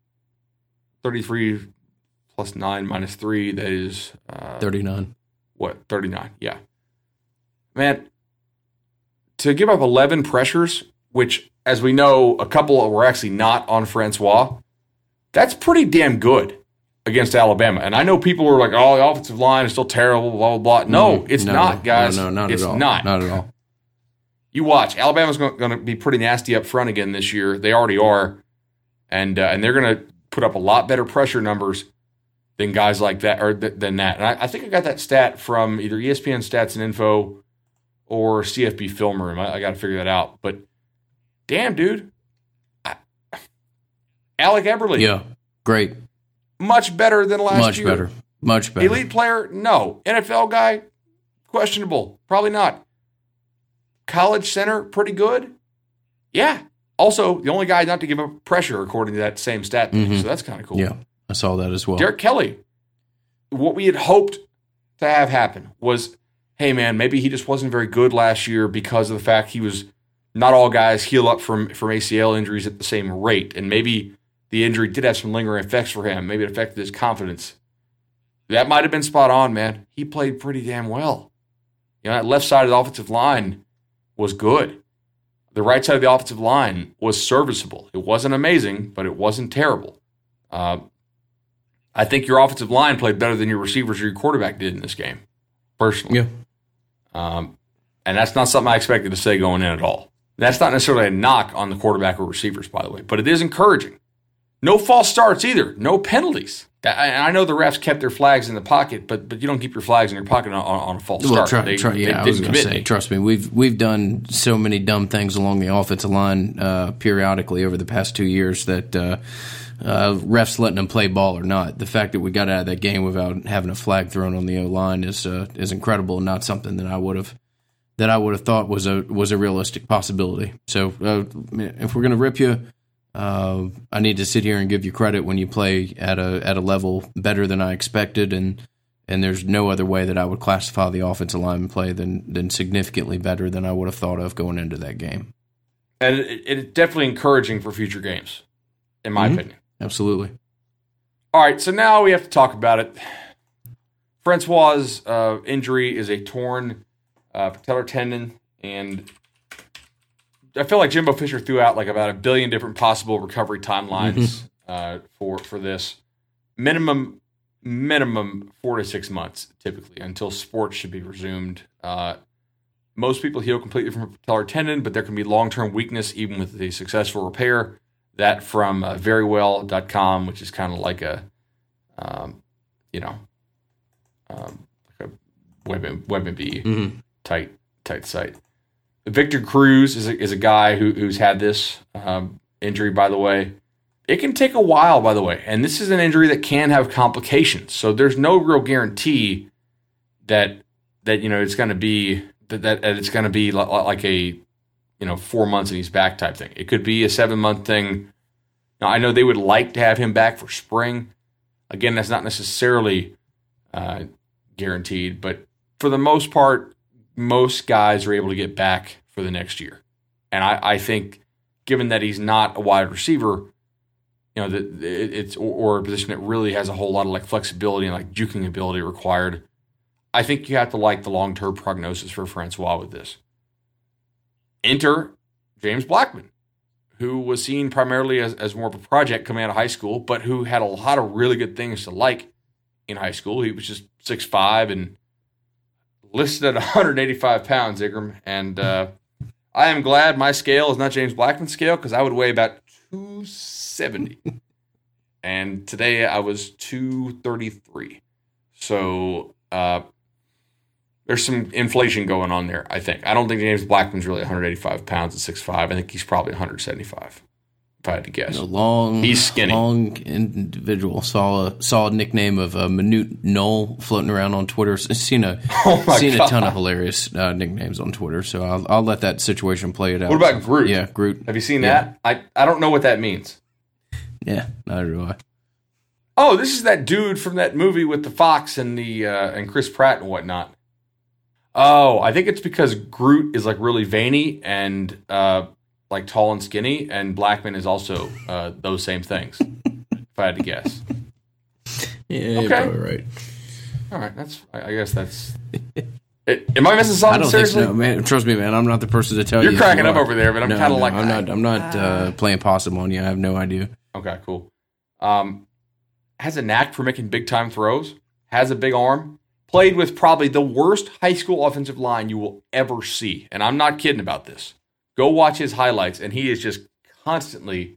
33 plus 9 minus 3, that is 39. 39, yeah. Man, to give up 11 pressures, which, as we know, a couple were actually not on Francois, that's pretty damn good against Alabama. And I know people were like, oh, the offensive line is still terrible, blah, blah, blah. No, it's not, guys. No, not it's at all. Not. Not at all. You watch. Alabama's going to be pretty nasty up front again this year. They already are. And they're going to put up a lot better pressure numbers than guys like that, or than that. And I think I got that stat from either ESPN Stats and Info or CFB film room. I got to figure that out. But damn, dude. Alec Eberle. Yeah, great. Much better than last year. Much better. Elite player? No. NFL guy? Questionable. Probably not. College center? Pretty good? Yeah. Also, the only guy not to give up pressure, according to that same stat. So that's kind of cool. Yeah, I saw that as well. Derek Kelly. What we had hoped to have happen was, hey, man, maybe he just wasn't very good last year because of the fact he was not all guys heal up from ACL injuries at the same rate. And maybe the injury did have some lingering effects for him. Maybe it affected his confidence. That might have been spot on, man. He played pretty damn well. That left side of the offensive line was good. The right side of the offensive line was serviceable. It wasn't amazing, but it wasn't terrible. I think your offensive line played better than your receivers or your quarterback did in this game, personally. Yeah. And that's not something I expected to say going in at all. That's not necessarily a knock on the quarterback or receivers, by the way, but it is encouraging. No false starts either. No penalties. I know the refs kept their flags in the pocket, but you don't keep your flags in your pocket on a false start. I was going to say, trust me, we've done so many dumb things along the offensive line periodically over the past 2 years that refs letting them play ball or not. The fact that we got out of that game without having a flag thrown on the O-line is incredible, and not something that I would have thought was a realistic possibility. So if we're going to rip you, I need to sit here and give you credit when you play at a level better than I expected, and there's no other way that I would classify the offensive lineman play than significantly better than I would have thought of going into that game. And it's definitely encouraging for future games, in my opinion. Absolutely. All right, so now we have to talk about it. Francois' injury is a torn patellar tendon, and I feel like Jimbo Fisher threw out like about 1 billion different possible recovery timelines for this. Minimum 4 to 6 months, typically, until sports should be resumed. Most people heal completely from a patellar tendon, but there can be long-term weakness even with a successful repair. That from verywell.com, which is kind of like a, like a WebMD tight site. Victor Cruz is a guy who's had this injury, by the way. It can take a while, by the way, and this is an injury that can have complications. So there's no real guarantee that it's going to be that it's going to be like a 4 months and he's back type thing. It could be a 7-month thing. Now I know they would like to have him back for spring. Again, that's not necessarily guaranteed, but for the most part, most guys are able to get back for the next year. And I think, given that he's not a wide receiver, it's or a position that really has a whole lot of like flexibility and like juking ability required, I think you have to like the long-term prognosis for Francois with this. Enter James Blackman, who was seen primarily as more of a project coming out of high school, but who had a lot of really good things to like in high school. He was just 6'5" and listed at 185 pounds, Igram. And I am glad my scale is not James Blackman's scale, because I would weigh about 270. And today I was 233. So there's some inflation going on there, I think. I don't think James Blackman's really 185 pounds at 6'5". I think he's probably 175, if I had to guess. He's skinny. Long individual. Saw a nickname of Manute Knoll floating around on Twitter. Seen a ton of hilarious nicknames on Twitter, so I'll let that situation play it out. What about Groot? Yeah, Groot. Have you seen that? I don't know what that means. Yeah, neither do I. Oh, this is that dude from that movie with the fox and the and Chris Pratt and whatnot. Oh, I think it's because Groot is like really veiny and like tall and skinny, and Blackman is also those same things. If I had to guess. Yeah, you're probably right. All right, I guess that's. Am I missing something? I don't seriously? think so, man. Trust me, man. I'm not the person to tell you. You're cracking up over there, but I'm kind of like. I'm not playing possum on you. I have no idea. Okay, cool. Has a knack for making big time throws. Has a big arm. Played with probably the worst high school offensive line you will ever see, and I'm not kidding about this. Go watch his highlights, and he is just constantly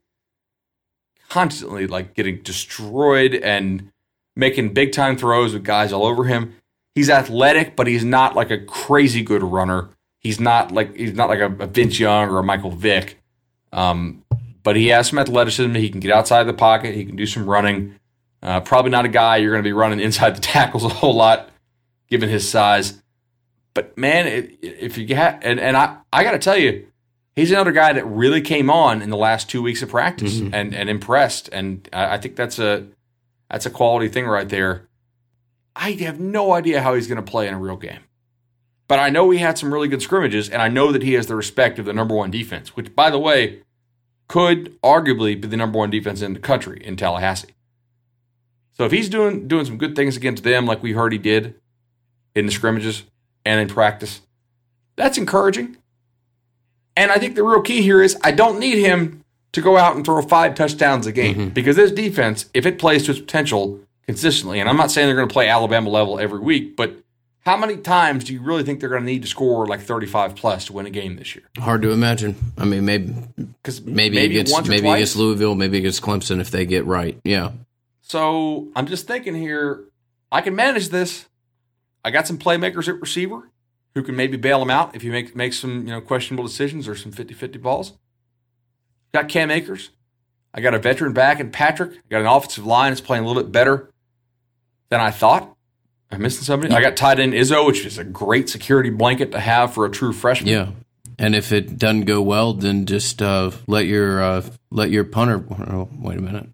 like getting destroyed and making big time throws with guys all over him. He's athletic, but he's not like a crazy good runner. He's not like a Vince Young or a Michael Vick, but he has some athleticism. He can get outside the pocket. He can do some running. Probably not a guy you're going to be running inside the tackles a whole lot, given his size. But man, if you get I got to tell you, he's another guy that really came on in the last 2 weeks of practice and impressed. And I think that's a quality thing right there. I have no idea how he's going to play in a real game. But I know he had some really good scrimmages, and I know that he has the respect of the number one defense, which, by the way, could arguably be the number one defense in the country in Tallahassee. So if he's doing some good things against them like we heard he did in the scrimmages and in practice, that's encouraging. And I think the real key here is I don't need him to go out and throw 5 touchdowns a game because this defense, if it plays to its potential consistently, and I'm not saying they're going to play Alabama level every week, but how many times do you really think they're going to need to score like 35 plus to win a game this year? Hard to imagine. I mean, maybe against Louisville, maybe against Clemson if they get right. Yeah. So I'm just thinking here, I can manage this. I got some playmakers at receiver who can maybe bail him out if he makes some questionable decisions or some 50-50 balls. Got Cam Akers. I got a veteran back in Patrick. I got an offensive line that's playing a little bit better than I thought. I'm missing somebody. I got tight end Izzo, which is a great security blanket to have for a true freshman. Yeah, and if it doesn't go well, then just let your punter. Oh, wait a minute.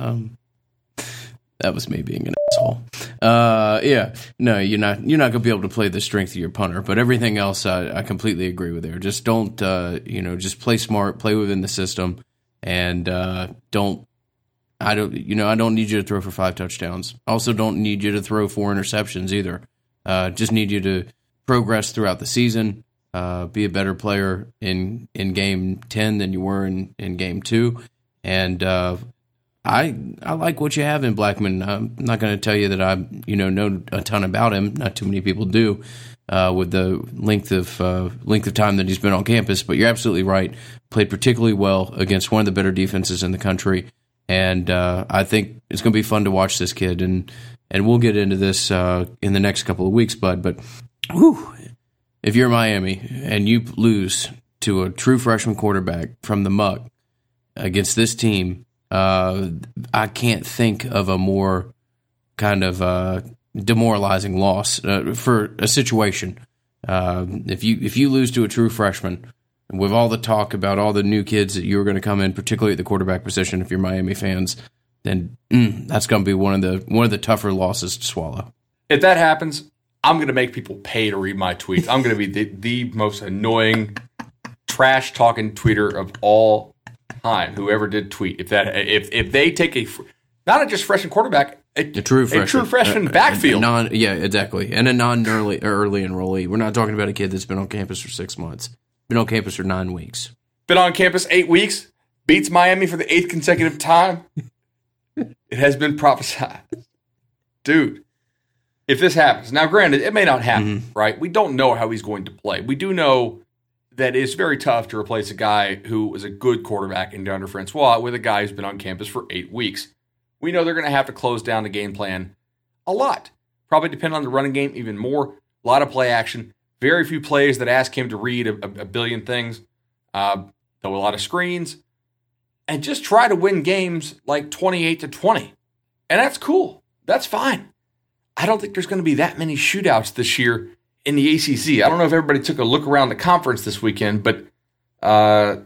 That was me being an asshole. Yeah, no, you're not gonna be able to play the strength of your punter, but everything else, I completely agree with there. Just don't, just play smart, play within the system, and I don't need you to throw for 5 touchdowns. Also, don't need you to throw 4 interceptions either. Just need you to progress throughout the season, be a better player in game 10 than you were in game 2, and I like what you have in Blackman. I'm not going to tell you that I know a ton about him. Not too many people do with the length of time that he's been on campus. But you're absolutely right. Played particularly well against one of the better defenses in the country, and I think it's going to be fun to watch this kid. And we'll get into this in the next couple of weeks, bud. But if you're Miami and you lose to a true freshman quarterback from the MUC against this team, I can't think of a more kind of demoralizing loss for a situation. If you lose to a true freshman, with all the talk about all the new kids that you were going to come in, particularly at the quarterback position, if you're Miami fans, then that's going to be one of the tougher losses to swallow. If that happens, I'm going to make people pay to read my tweets. I'm going to be the most annoying, trash talking tweeter of all time, whoever did tweet. If they take not just freshman quarterback, a true freshman backfield. Exactly. And a non-early enrollee. We're not talking about a kid that's been on campus for 6 months. Been on campus for 9 weeks. Been on campus 8 weeks. Beats Miami for the 8th consecutive time. It has been prophesied. Dude, if this happens, now granted, it may not happen, right? We don't know how he's going to play. We do know that it's very tough to replace a guy who was a good quarterback in DeAndre Francois with a guy who's been on campus for 8 weeks. We know they're going to have to close down the game plan a lot. Probably depend on the running game even more. A lot of play action. Very few plays that ask him to read a billion things. Though a lot of screens. And just try to win games like 28-20. And that's cool. That's fine. I don't think there's going to be that many shootouts this year in the ACC. I don't know if everybody took a look around the conference this weekend, but not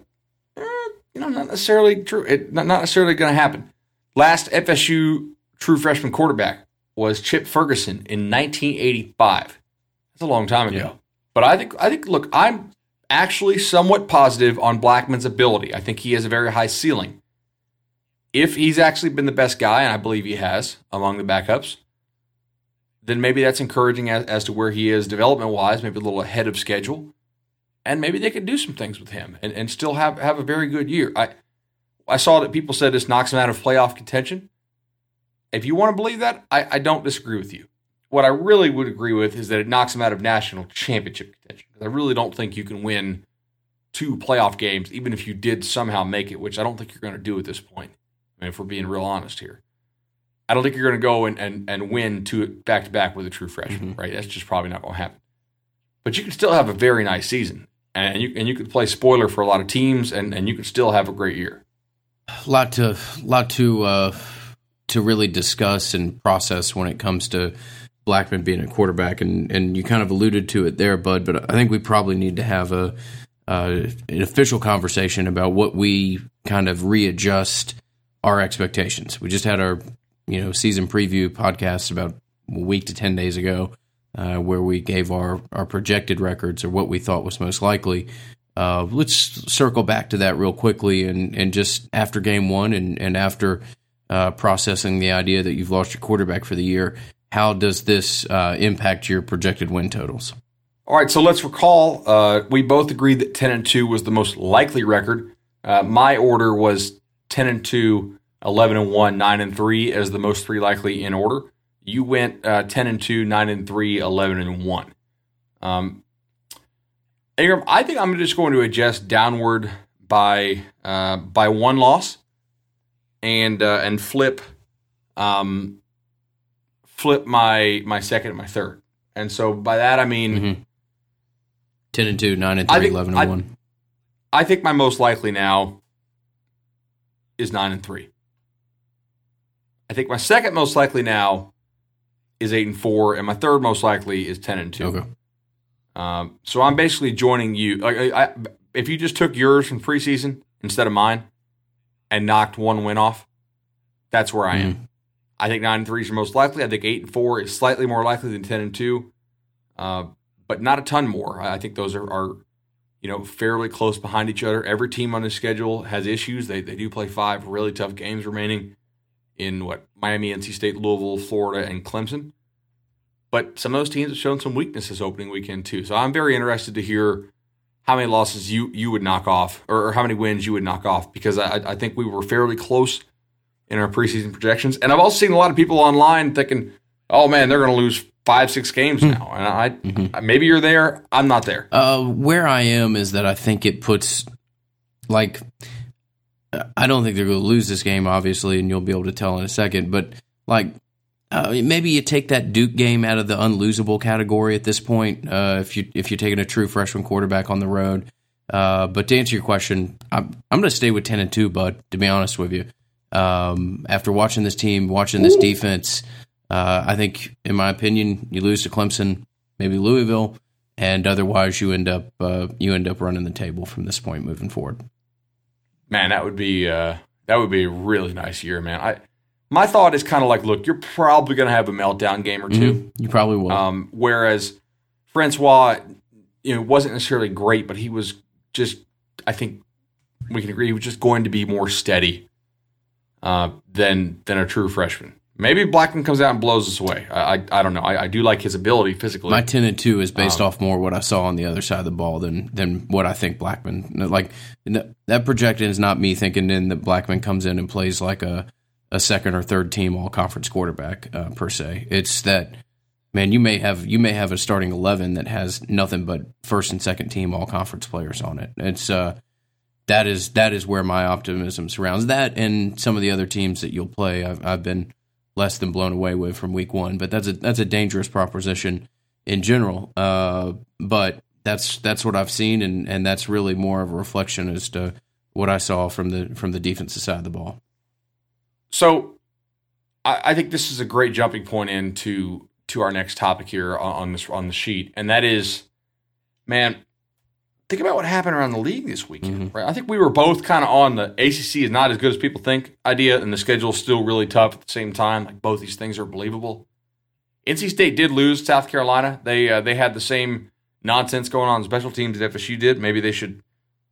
necessarily true. Not necessarily going to happen. Last FSU true freshman quarterback was Chip Ferguson in 1985. That's a long time ago. Yeah. But I think. Look, I'm actually somewhat positive on Blackman's ability. I think he has a very high ceiling. If he's actually been the best guy, and I believe he has among the backups, then maybe that's encouraging as to where he is development-wise, maybe a little ahead of schedule. And maybe they could do some things with him and still have a very good year. I saw that people said this knocks him out of playoff contention. If you want to believe that, I don't disagree with you. What I really would agree with is that it knocks him out of national championship contention. I really don't think you can win 2 playoff games, even if you did somehow make it, which I don't think you're going to do at this point. I mean, if we're being real honest here. I don't think you're going to go and win 2 back-to-back with a true freshman, right? That's just probably not going to happen. but you can still have a very nice season, and you could play spoiler for a lot of teams, and you could still have a great year. Lot to really discuss and process when it comes to Blackman being a quarterback, and you kind of alluded to it there, Bud. But I think we probably need to have an official conversation about what we kind of readjust our expectations. We just had our season preview podcast about a week to 10 days ago, where we gave our projected records or what we thought was most likely. Let's circle back to that real quickly, and just after game one and after processing the idea that you've lost your quarterback for the year, how does this impact your projected win totals? All right, so let's recall we both agreed that 10-2 was the most likely record. My order was 10-2, 11-1, 9-3 as the most three likely in order. You went 10-2, 9-3, 11-1. Ingram, I think I'm just going to adjust downward by one loss, and flip my second and my third. And so by that I mean 10-2, 9-3, 11-1. I think my most likely now is 9-3. I think my second most likely now is 8-4, and my third most likely is 10-2. Okay. So I'm basically joining you. If you just took yours from preseason instead of mine and knocked one win off, that's where I am. I think 9-3 is your most likely. I think 8-4 is slightly more likely than 10-2, but not a ton more. I think those are fairly close behind each other. Every team on the schedule has issues. They do play 5 really tough games remaining in Miami, NC State, Louisville, Florida, and Clemson. But some of those teams have shown some weaknesses opening weekend too. So I'm very interested to hear how many losses you would knock off, or how many wins you would knock off, because I think we were fairly close in our preseason projections. And I've also seen a lot of people online thinking, oh man, they're going to lose 5-6 games now. And maybe you're there. I'm not there. Where I am is that I think it puts, I don't think they're going to lose this game, obviously, and you'll be able to tell in a second. But maybe you take that Duke game out of the unlosable category at this point, if you're taking a true freshman quarterback on the road. But to answer your question, I'm going to stay with 10-2, Bud. To be honest with you, after watching this team, watching this defense, I think, in my opinion, you lose to Clemson, maybe Louisville, and otherwise you end up running the table from this point moving forward. Man, that would be a really nice year, man. My thought is kind of like, look, you're probably going to have a meltdown game or two. You probably will. Whereas Francois, wasn't necessarily great, but he was just, I think we can agree, he was just going to be more steady than a true freshman. Maybe Blackman comes out and blows us away. I don't know. I do like his ability physically. My 10-2 is based off more what I saw on the other side of the ball than what I think Blackman. That projection is not me thinking then that Blackman comes in and plays like a second or third team all conference quarterback per se. It's that, man, you may have a starting 11 that has nothing but first and second team all conference players on it. It's that is where my optimism surrounds that, and some of the other teams that you'll play. I've been less than blown away with from week one, but that's a dangerous proposition in general. But that's what I've seen, and that's really more of a reflection as to what I saw from the defensive side of the ball. So I think this is a great jumping point into our next topic here on the sheet, and that is, man, think about what happened around the league this weekend. Right? I think we were both kind of on the ACC is not as good as people think idea, and the schedule's still really tough at the same time. Like, both these things are believable. NC State did lose South Carolina. They had the same nonsense going on special teams that FSU did. Maybe they should,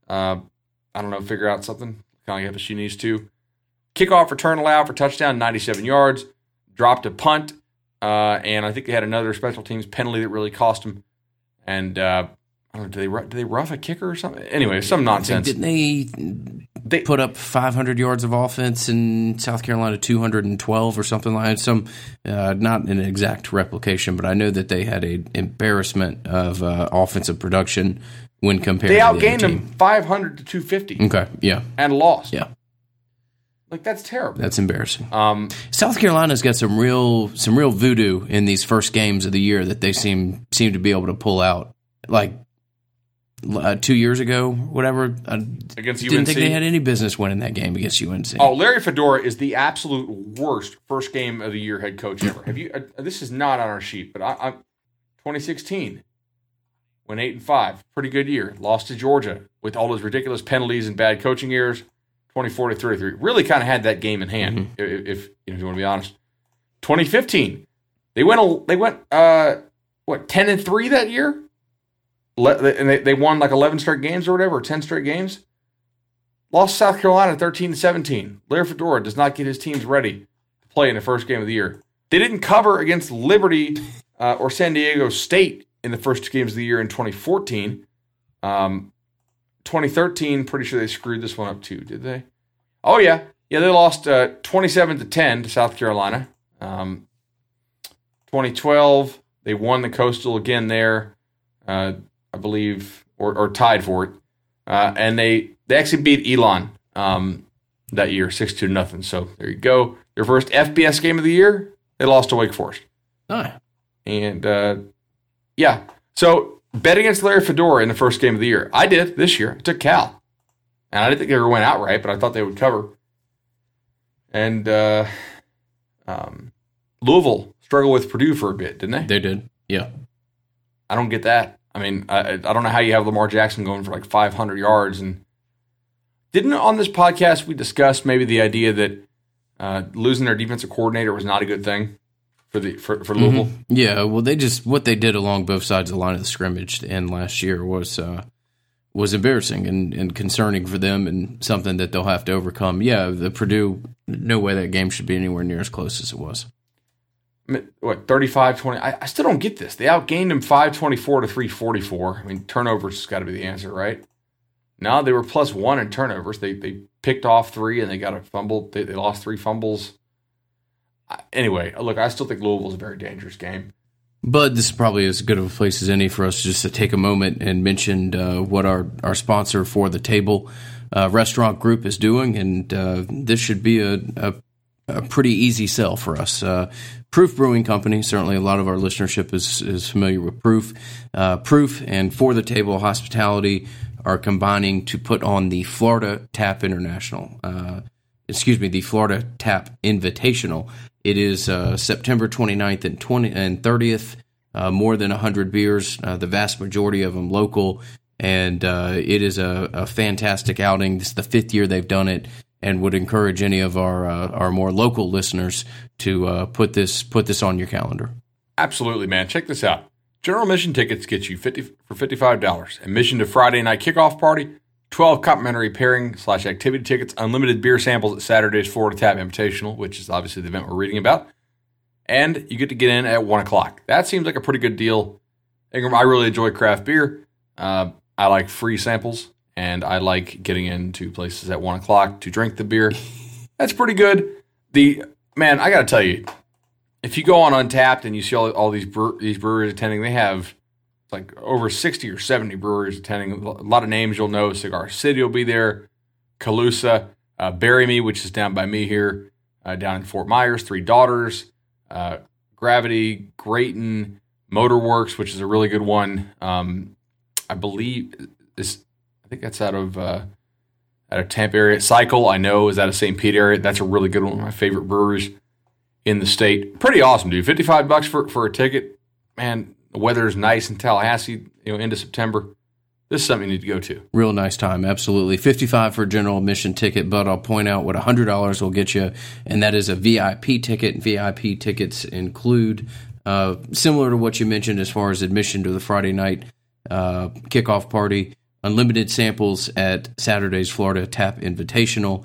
figure out something. Kind of like FSU needs to. Kickoff return allowed for touchdown, 97 yards. Dropped a punt, and I think they had another special teams penalty that really cost them. And I don't know, did they rough a kicker or something? Anyway, some nonsense. Didn't they put up 500 yards of offense in South Carolina, 212 or something like that? Not an exact replication, but I know that they had an embarrassment of offensive production when compared to the other team. They outgained them 500 to 250. Okay, yeah. And lost. Yeah. That's terrible. That's embarrassing. South Carolina's got some real voodoo in these first games of the year that they seem to be able to pull out like 2 years ago, whatever. Against UNC? Didn't think they had any business winning that game against UNC. Oh, Larry Fedora is the absolute worst first game of the year head coach ever. Have you? This is not on our sheet, but I 2016, went 8-5, pretty good year. Lost to Georgia with all those ridiculous penalties and bad coaching errors. 24-33, really kind of had that game in hand. If you want to be honest. 2015, they went 10-3 that year. And they won like 11 straight games or whatever, or 10 straight games. Lost South Carolina 13-17. Larry Fedora does not get his teams ready to play in the first game of the year. They didn't cover against Liberty or San Diego State in the first 2 games of the year in 2014. 2013, pretty sure they screwed this one up too, did they? Oh, yeah. Yeah, they lost 27-10 to South Carolina. 2012, they won the Coastal again there. I believe, or tied for it. And they actually beat Elon that year, 6-0. So there you go. Their first FBS game of the year, they lost to Wake Forest. Oh. And, yeah. So bet against Larry Fedora in the first game of the year. I did this year. I took Cal. And I didn't think they ever went outright, but I thought they would cover. And Louisville struggled with Purdue for a bit, didn't they? They did, yeah. I don't get that. I mean, I don't know how you have Lamar Jackson going for like 500 yards. And didn't on this podcast we discussed maybe the idea that losing their defensive coordinator was not a good thing for Louisville? Mm-hmm. Yeah, well, what they did along both sides of the line of the scrimmage and last year was embarrassing and concerning for them and something that they'll have to overcome. Yeah, the Purdue, no way that game should be anywhere near as close as it was. What, 35-20? I still don't get this. They outgained them 524 to 344. I mean, turnovers has got to be the answer, right? No, they were +1 in turnovers. They picked off 3 and they got a fumble. They lost 3 fumbles. Anyway, look, I still think Louisville's a very dangerous game. But this is probably as good of a place as any for us just to take a moment and mention what our sponsor for the table restaurant group is doing, and this should be a pretty easy sell for us. Proof Brewing Company, certainly a lot of our listenership is familiar with Proof. Proof and For the Table Hospitality are combining to put on the Florida Tap International. The Florida Tap Invitational. It is September 29th and 30th. More than 100 beers, the vast majority of them local, and it is a fantastic outing. This is the 5th year they've done it, and would encourage any of our more local listeners to put this on your calendar. Absolutely, man. Check this out. General admission tickets get you for $55. Admission to Friday night kickoff party, 12 complimentary pairing/activity tickets, unlimited beer samples at Saturday's Florida Tap Invitational, which is obviously the event we're reading about, and you get to get in at 1 o'clock. That seems like a pretty good deal. Ingram, I really enjoy craft beer. I like free samples. And I like getting into places at 1 o'clock to drink the beer. That's pretty good. Man, I got to tell you, if you go on Untapped and you see all these breweries attending, they have like over 60 or 70 breweries attending. A lot of names you'll know. Cigar City will be there. Calusa, Bury Me, which is down by me here, down in Fort Myers. Three Daughters, Gravity, Grayton, Motorworks, which is a really good one. I believe I think that's out of Tampa area. Cycle, I know, is out of St. Pete area. That's a really good one. One of my favorite breweries in the state. Pretty awesome, dude. $55 for a ticket. Man, the weather is nice in Tallahassee, into September. This is something you need to go to. Real nice time, absolutely. $55 for a general admission ticket, but I'll point out what $100 will get you, and that is a VIP ticket. VIP tickets include, similar to what you mentioned as far as admission to the Friday night kickoff party, unlimited samples at Saturday's Florida Tap Invitational.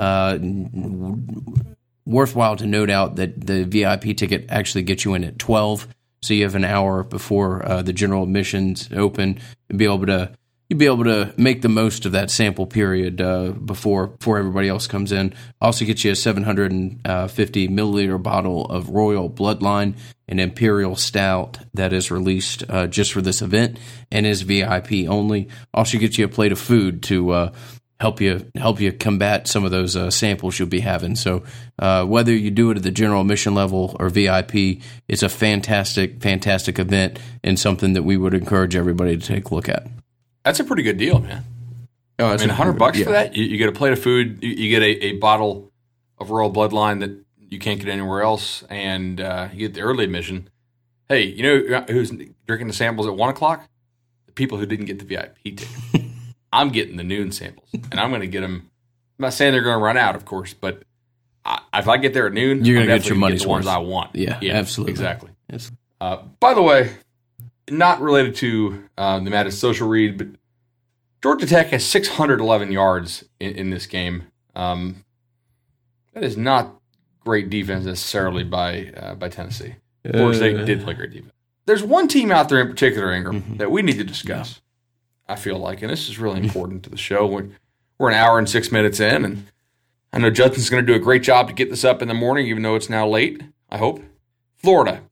Worthwhile to note out that the VIP ticket actually gets you in at 12, so you have an hour before the general admissions open. You'll be able to make the most of that sample period before everybody else comes in. Also gets you a 750 milliliter bottle of Royal Bloodline, an Imperial Stout that is released just for this event and is VIP only. Also gets you a plate of food to help you combat some of those samples you'll be having. So whether you do it at the general admission level or VIP, it's a fantastic event and something that we would encourage everybody to take a look at. That's a pretty good deal, man. Oh, I mean, $100 for that? You get a plate of food, you get a bottle of Royal Bloodline that you can't get anywhere else, and you get the early admission. Hey, you know who's drinking the samples at 1 o'clock? The people who didn't get the VIP ticket. I'm getting the noon samples, and I'm going to get them. I'm not saying they're going to run out, of course, but if I get there at noon, you're going to get your money's worth. The ones I want. Yeah, absolutely. Exactly. Yes. By the way, not related to the Madison Social Read, but Georgia Tech has 611 yards in this game. That is not great defense necessarily by Tennessee. Florida State did play great defense. There's one team out there in particular, Ingram, that we need to discuss, I feel like, and this is really important to the show. We're an hour and 6 minutes in, and I know Justin's going to do a great job to get this up in the morning, even though it's now late, I hope. Florida.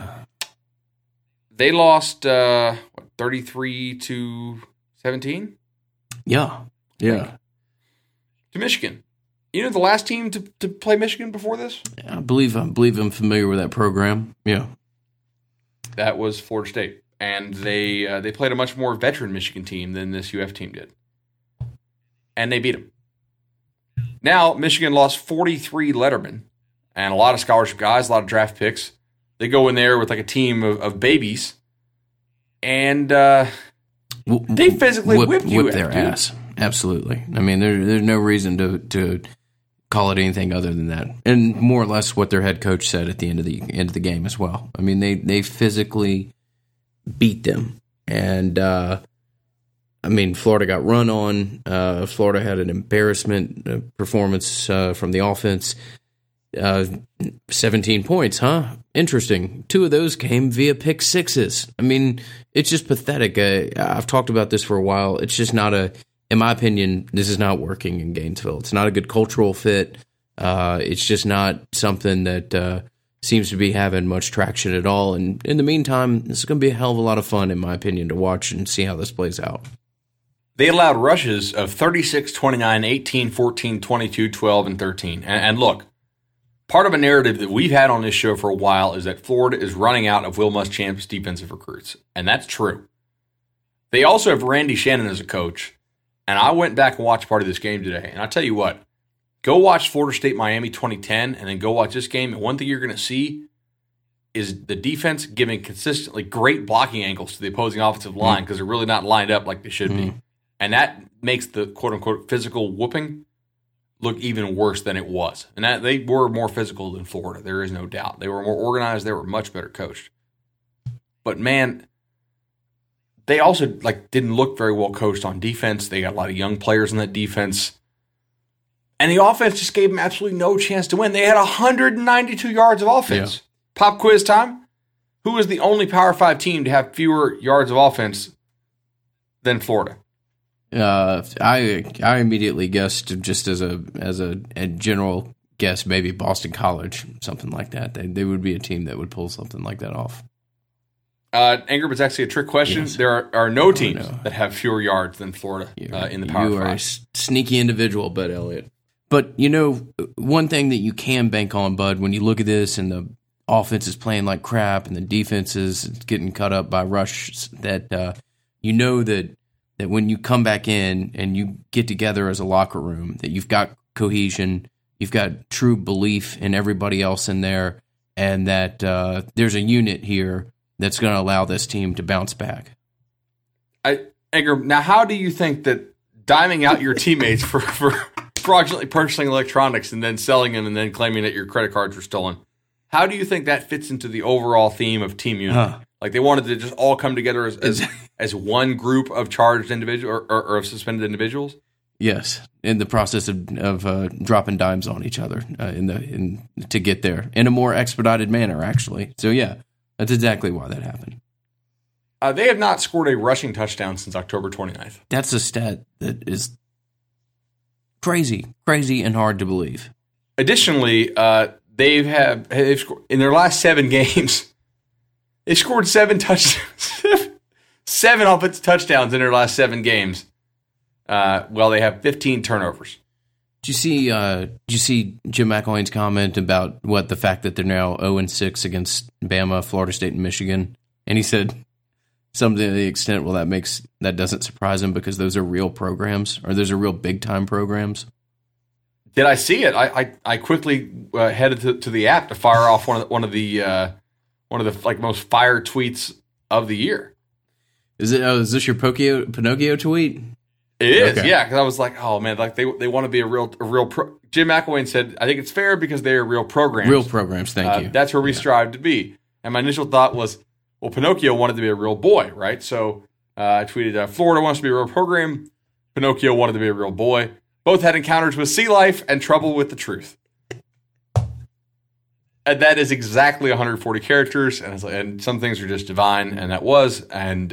They lost 33-17? Yeah. To Michigan. You know the last team to play Michigan before this? I believe I'm familiar with that program. Yeah. That was Florida State. And they played a much more veteran Michigan team than this UF team did. And they beat them. Now, Michigan lost 43 lettermen and a lot of scholarship guys, a lot of draft picks. They go in there with like a team of babies, and they physically whip their ass. Absolutely. I mean, there's no reason to call it anything other than that, and more or less what their head coach said at the end of the game as well. I mean, they physically beat them, and I mean, Florida got run on. Florida had an embarrassment performance from the offense. 17 points, huh? Interesting. 2 of those came via pick sixes. I mean, it's just pathetic. I've talked about this for a while. It's just not in my opinion, this is not working in Gainesville. It's not a good cultural fit. It's just not something that seems to be having much traction at all. And in the meantime, this is going to be a hell of a lot of fun, in my opinion, to watch and see how this plays out. They allowed rushes of 36, 29, 18, 14, 22, 12, and 13. And look, part of a narrative that we've had on this show for a while is that Florida is running out of Will Muschamp's defensive recruits. And that's true. They also have Randy Shannon as a coach. And I went back and watched part of this game today. And I tell you what, go watch Florida State-Miami 2010 and then go watch this game. And one thing you're going to see is the defense giving consistently great blocking angles to the opposing offensive line because they're really not lined up like they should be. And that makes the quote-unquote physical whooping look even worse than it was. And that they were more physical than Florida. There is no doubt. They were more organized. They were much better coached. But, man, they also didn't look very well coached on defense. They got a lot of young players on that defense. And the offense just gave them absolutely no chance to win. They had 192 yards of offense. Yeah. Pop quiz time. Who was the only Power 5 team to have fewer yards of offense than Florida? I immediately guessed, just as a general guess, maybe Boston College, something like that. They would be a team that would pull something like that off. Ingram, it's actually a trick question. Yes. There are no teams that have fewer yards than Florida in the Power 5. You are a sneaky individual, Bud Elliott. But, one thing that you can bank on, Bud, when you look at this and the offense is playing like crap and the defense is getting cut up by rush, that that when you come back in and you get together as a locker room, that you've got cohesion, you've got true belief in everybody else in there, and that there's a unit here that's going to allow this team to bounce back. Ingram, now how do you think that diming out your teammates for fraudulently purchasing electronics and then selling them and then claiming that your credit cards were stolen, how do you think that fits into the overall theme of team unity? Like they wanted to just all come together as one group of charged individuals or of suspended individuals? Yes, in the process of dropping dimes on each other to get there in a more expedited manner, actually. So yeah, that's exactly why that happened. They have not scored a rushing touchdown since October 29th. That's a stat that is crazy and hard to believe. Additionally, they've scored, in their last 7 games. They scored 7 touchdowns, 7 offensive touchdowns in their last 7 games. Well, they have 15 turnovers. Did you see Jim McElwain's comment about the fact that they're now 0-6 against Bama, Florida State, and Michigan? And he said something to the extent, well, that doesn't surprise him because those are real programs, or those are real big time programs. Did I see it? I quickly headed to the app to fire off one of the like most fire tweets of the year. Is this your Pinocchio tweet? It is, okay. Yeah. Because I was like, oh man, like they want to be a real pro. Jim McElwain said, I think it's fair because they are real programs. Real programs, thank you. That's where we strive to be. And my initial thought was, well, Pinocchio wanted to be a real boy, right? So I tweeted, Florida wants to be a real program. Pinocchio wanted to be a real boy. Both had encounters with sea life and trouble with the truth. And that is exactly 140 characters, and some things are just divine, and that was, and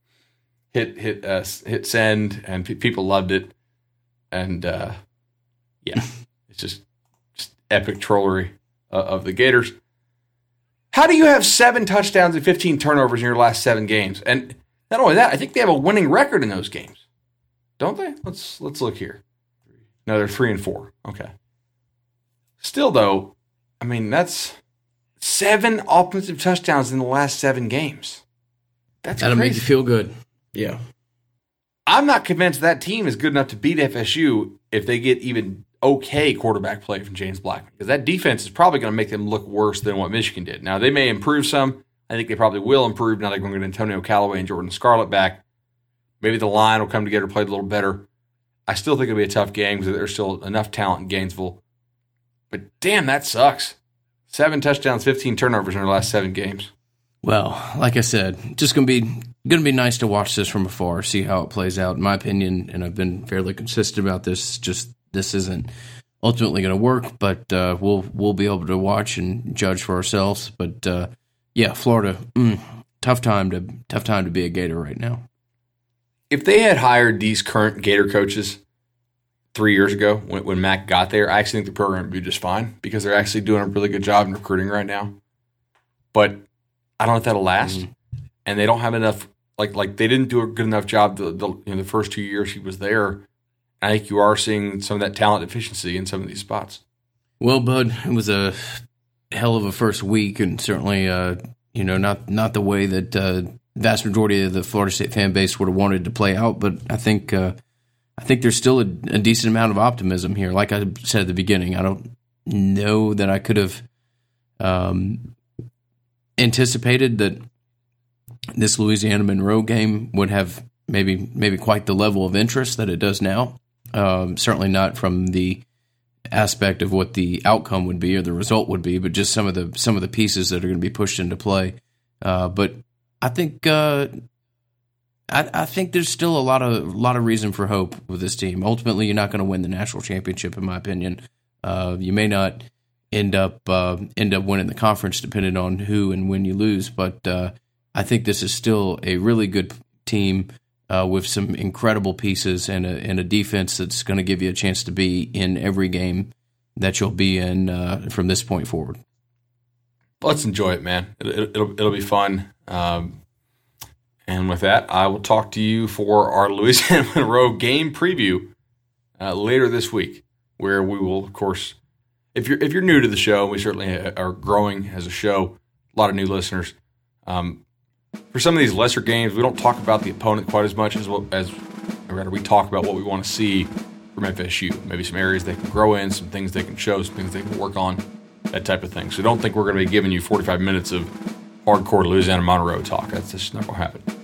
hit send, and people loved it, and yeah, it's just epic trollery of the Gators. How do you have 7 touchdowns and 15 turnovers in your last 7 games? And not only that, I think they have a winning record in those games, don't they? Let's look here. No, they're 3-4. Okay. Still, though, I mean, that's 7 offensive touchdowns in the last 7 games. That'll make you feel good. Yeah. I'm not convinced that team is good enough to beat FSU if they get even okay quarterback play from James Blackman, because that defense is probably going to make them look worse than what Michigan did. Now, they may improve some. I think they probably will improve now they're going to get Antonio Callaway and Jordan Scarlett back. Maybe the line will come together, play a little better. I still think it'll be a tough game because there's still enough talent in Gainesville. But damn, that sucks. 7 touchdowns, 15 turnovers in their last 7 games. Well, like I said, just gonna be nice to watch this from afar, see how it plays out. In my opinion, and I've been fairly consistent about this, just this isn't ultimately going to work, but we'll be able to watch and judge for ourselves. But yeah, Florida, tough time to be a Gator right now. If they had hired these current Gator coaches 3 years ago when Mac got there, I actually think the program would be just fine because they're actually doing a really good job in recruiting right now. But I don't know if that'll last, and they don't have enough. Like they didn't do a good enough job the first 2 years he was there. I think you are seeing some of that talent deficiency in some of these spots. Well, Bud, it was a hell of a first week, and certainly not the way that vast majority of the Florida State fan base would have wanted to play out. But I think there's still a decent amount of optimism here. Like I said at the beginning, I don't know that I could have anticipated that this Louisiana Monroe game would have maybe quite the level of interest that it does now. Certainly not from the aspect of what the outcome would be or the result would be, but just some of the pieces that are going to be pushed into play. But I think I think there's still a lot of reason for hope with this team. Ultimately, you're not going to win the national championship, in my opinion. You may not end up winning the conference, depending on who and when you lose. But I think this is still a really good team with some incredible pieces and a defense that's going to give you a chance to be in every game that you'll be in from this point forward. Let's enjoy it, man. It'll be fun. And with that, I will talk to you for our Louisiana Monroe game preview later this week, where we will, of course, if you're new to the show, we certainly are growing as a show. A lot of new listeners. For some of these lesser games, we don't talk about the opponent quite as much as rather we talk about what we want to see from FSU. Maybe some areas they can grow in, some things they can show, some things they can work on, that type of thing. So don't think we're going to be giving you 45 minutes of hardcore Louisiana Monroe talk. That's just not going to happen.